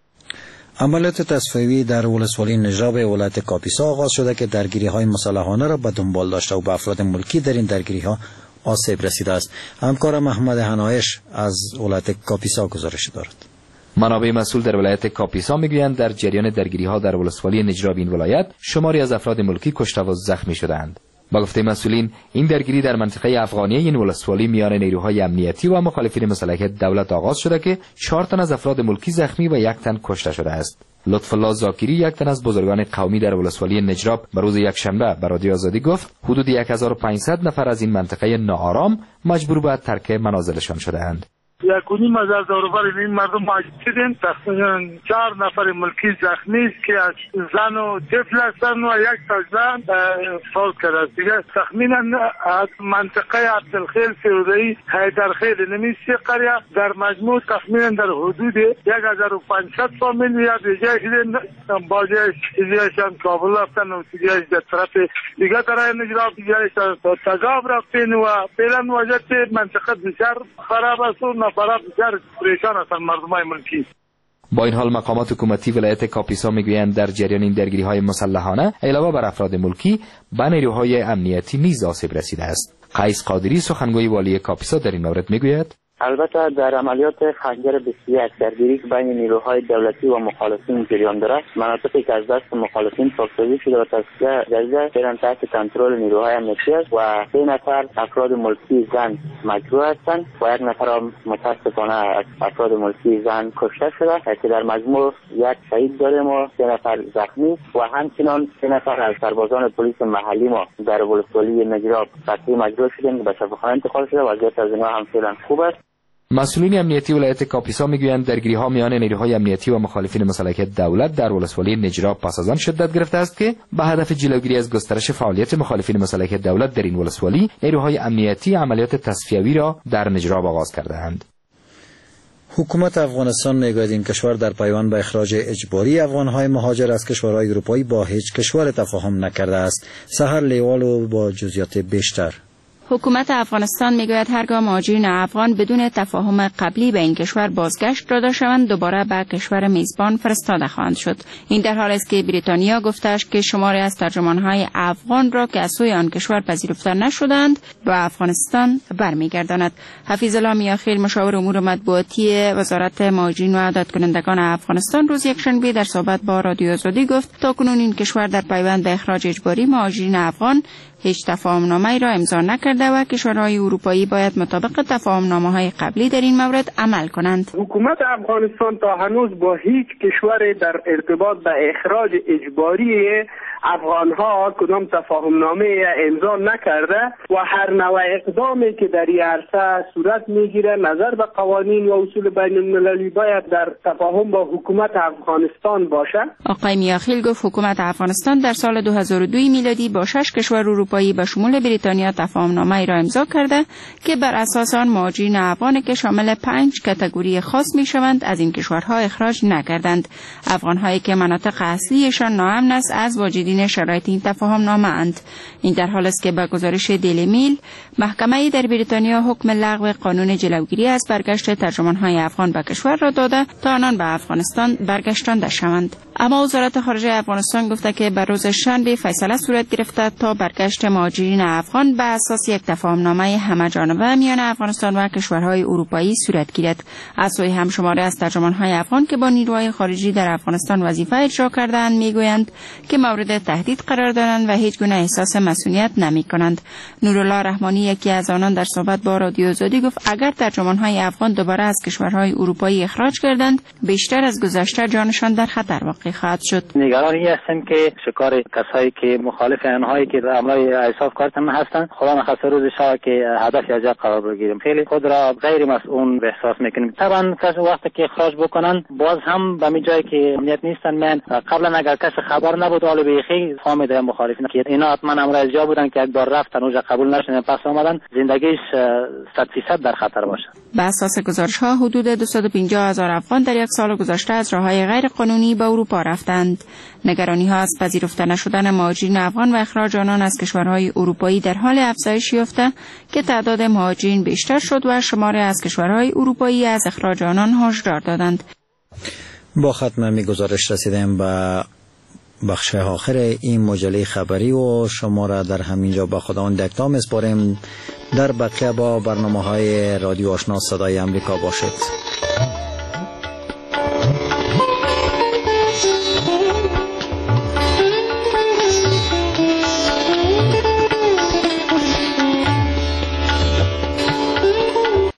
عملیات تصفیه‌ای در ولسوالی نجراب ولایت کاپیسا آغاز شده که درگیری‌های مسلحانه را به دنبال داشته و به افراد ملکی در این درگیری‌ها آسیب رسیده است. همکار محمد حنایش از ولایت کاپیسا گزارش دارد. منابع مسئول در ولایت کاپیسا میگویند در جریان درگیری‌ها در ولسوالی نجراب این ولایت شماری از افراد ملکی کشته و زخمی شدند. با گفته مسئولین این درگیری در منطقه افغانی این ولسوالی میان نیروهای امنیتی و مخالفین مسلح دولت آغاز شده که چهار تن از افراد ملکی زخمی و یک تن کشته شده است. لطف الله زاکری یک تن از بزرگان قومی در ولسوالی نجراب به روز یکشنبه به رادیو آزادی گفت حدود هزار و پانصد نفر از این منطقه ناآرام مجبور به ترک منازلشان شده‌اند. یک و نیم هزار دوربر این مردم ماجد شدن. تقریبا چهار نفر ملکی زخمی است که از زن و طفل هستند و یک تا زن فوت کرده است. دیگه تخمینا از منطقه عبدالخیل سرودایی حیدرخیل نمیشه قریه در مجموع تخمینا در حدود یک هزار و پانصد فامیل یا دیگه شدن. باجه چیزیشان کابل رفتن و چیزیش در طرف دیگه طرف نجراب دیگهش تجاب رفتن و فعلا وضعیت منطقه بسیار خراب است و نفرات بسیار پریشان هستند مردمای ملکی. با این حال مقامات حکومتی ولایت کاپیسا میگویند در جریان این درگیری‌های مسلحانه علاوه بر افراد ملکی به نیروهای امنیتی نیز آسیب رسیده است. قیس قادری سخنگوی والی کاپیسا در این مورد میگوید البته در عملیات خنجر بیست و یک درگیری که بین نیروهای دولتی و مخالفین جریان دارد، مناطقی که از دست مخالفین پاکسازی شده و تصفیه جدید فعلا تحت کنترل نیروهای امنیتی است و سه نفر افراد ملکی زن مجروح هستند و یک نفر هم متاسفانه از افراد ملکی زن کشته شده که در مجموع یک شهید داریم و سه نفر زخمی و همچنان سه نفر از سربازان پلیس محلی ما در ولسوالی نجراب قطعی مجروح شدند که به شفاخانه انتقال شده و وضعیت از اینها هم فعلا خوب است. مسئولین امنیتی ولایت کاپیسا میگویند درگیری‌ها میان نیروهای امنیتی و مخالفین مسلح دولت در ولسوالی نجراب پس از آن شدت گرفته است که به هدف جلوگیری از گسترش فعالیت مخالفین مسلح دولت در این ولسوالی نیروهای امنیتی عملیات تصفیه‌ای را در نجراب آغاز کرده‌اند. حکومت افغانستان میگوید این کشور در پیوند به اخراج اجباری افغان‌های مهاجر از کشورهای اروپایی با هیچ کشور تفاهم نکرده است. سحر لیوالو با جزئیات بیشتر. حکومت افغانستان میگوید هرگاه مهاجرین افغان بدون تفاهم قبلی به این کشور بازگشت داده شوند دوباره به کشور میزبان فرستاده خواهند شد. این در حالی است که بریتانیا گفته است که شماری از ترجمان‌های افغان را که از سوی آن کشور پذیرفته نشدند به افغانستان برمیگرداند. حفیظ الله میاخیل مشاور امور مطبوعاتی وزارت مهاجرین و دادکنندگان افغانستان روز یکشنبه در صحبت با رادیو آزادی گفت تاکنون این کشور در پیوند به اخراج اجباری مهاجرین افغان هیچ تفاهم‌نامه‌ای را امضا نکرده و کشورهای اروپایی باید مطابق تفاهم‌نامه‌های قبلی در این مورد عمل کنند. حکومت افغانستان تا هنوز با هیچ کشور در ارتباط به اخراج اجباری افغان ها کدام تفاهم نامه امضا نکرده و هر نوع اقدامی که در این عرصه صورت میگیره نظر به قوانین و اصول بین المللی باید در تفاهم با حکومت افغانستان باشه. آقای میاخیل گفت حکومت افغانستان در سال دو هزار و دو میلادی با شش کشور اروپایی به شمول بریتانیا تفاهم نامه را امضا کرده که بر اساس آن مهاجرین افغان که شامل پنج کاتگوری خاص میشوند از این کشورها اخراج نکردند. افغان‌هایی که مناطق اصلیشان ناامن است از واجدین شرایط این تفاهم نامه اند. این در حالی است که به گزارش دیلی میل محکمه در بریتانیا حکم لغو قانون جلوگیری از برگشت ترجمان‌های افغان به کشور را داده تا آنان به افغانستان برگشتانده شوند. اما وزارت خارجه افغانستان گفته که بر روز شنبه فیصله صورت گرفته تا برگشت مهاجرین افغان به اساس یک تفاهم‌نامه همه‌جانبه میان افغانستان و کشورهای اروپایی صورت گیرد. از سوی همشماری از ترجمان‌های افغان که با نیروهای خارجی در افغانستان وظیفه اجرا کرده‌اند میگویند که مورد تهدید قرار دارند و هیچ گونه احساس مسئولیت نمی‌کنند. نورالله رحمانی یکی از آنان در صحبت با رادیو آزادی گفت اگر ترجمان‌های افغان دوباره از کشورهای اروپایی اخراج کردند بیشتر از گذشته جانشان در خطر واقع خواهد شد. نگران این هستیم که شکار کسایی که مخالف آنهایی که عملای احساس کارتن هستند خدا نخواسته روز شاه که هدف یا جا قرار بگیریم. خیلی خود را غیر مسئول احساس میکنیم. طبعا کسی وقتی که اخراج بکنن باز هم به می جایی که امنیت نیستن. من قبلا اگر کسی خبر نبود حالا بیخی فهمیده مخالفین که اینا حتما امر از جا بودن که یک بار رفتن اونجا قبول نشدن پس اومدن زندگیش صد فیصد در خطر باشه. به اساس گزارش ها حدود دویست و پنجاه هزار افغان در یک سال گذشته از راههای غیر قانونی به اروپا رفتند. نگرانی ها از پذیرفته نشدن مهاجرین افغان و اخراج آنان از کشورهای اروپایی در حال افزایش یافته که تعداد مهاجرین بیشتر شد و شماری از کشورهای اروپایی از اخراج آنان هشدار دادند. با ختم می گزارش رسیدیم به بخش آخر این مجله خبری و شما را در همینجا با خداوند دکتا میسپاریم. در بقیه با برنامه های رادیو آشنا صدای امریکا باشید.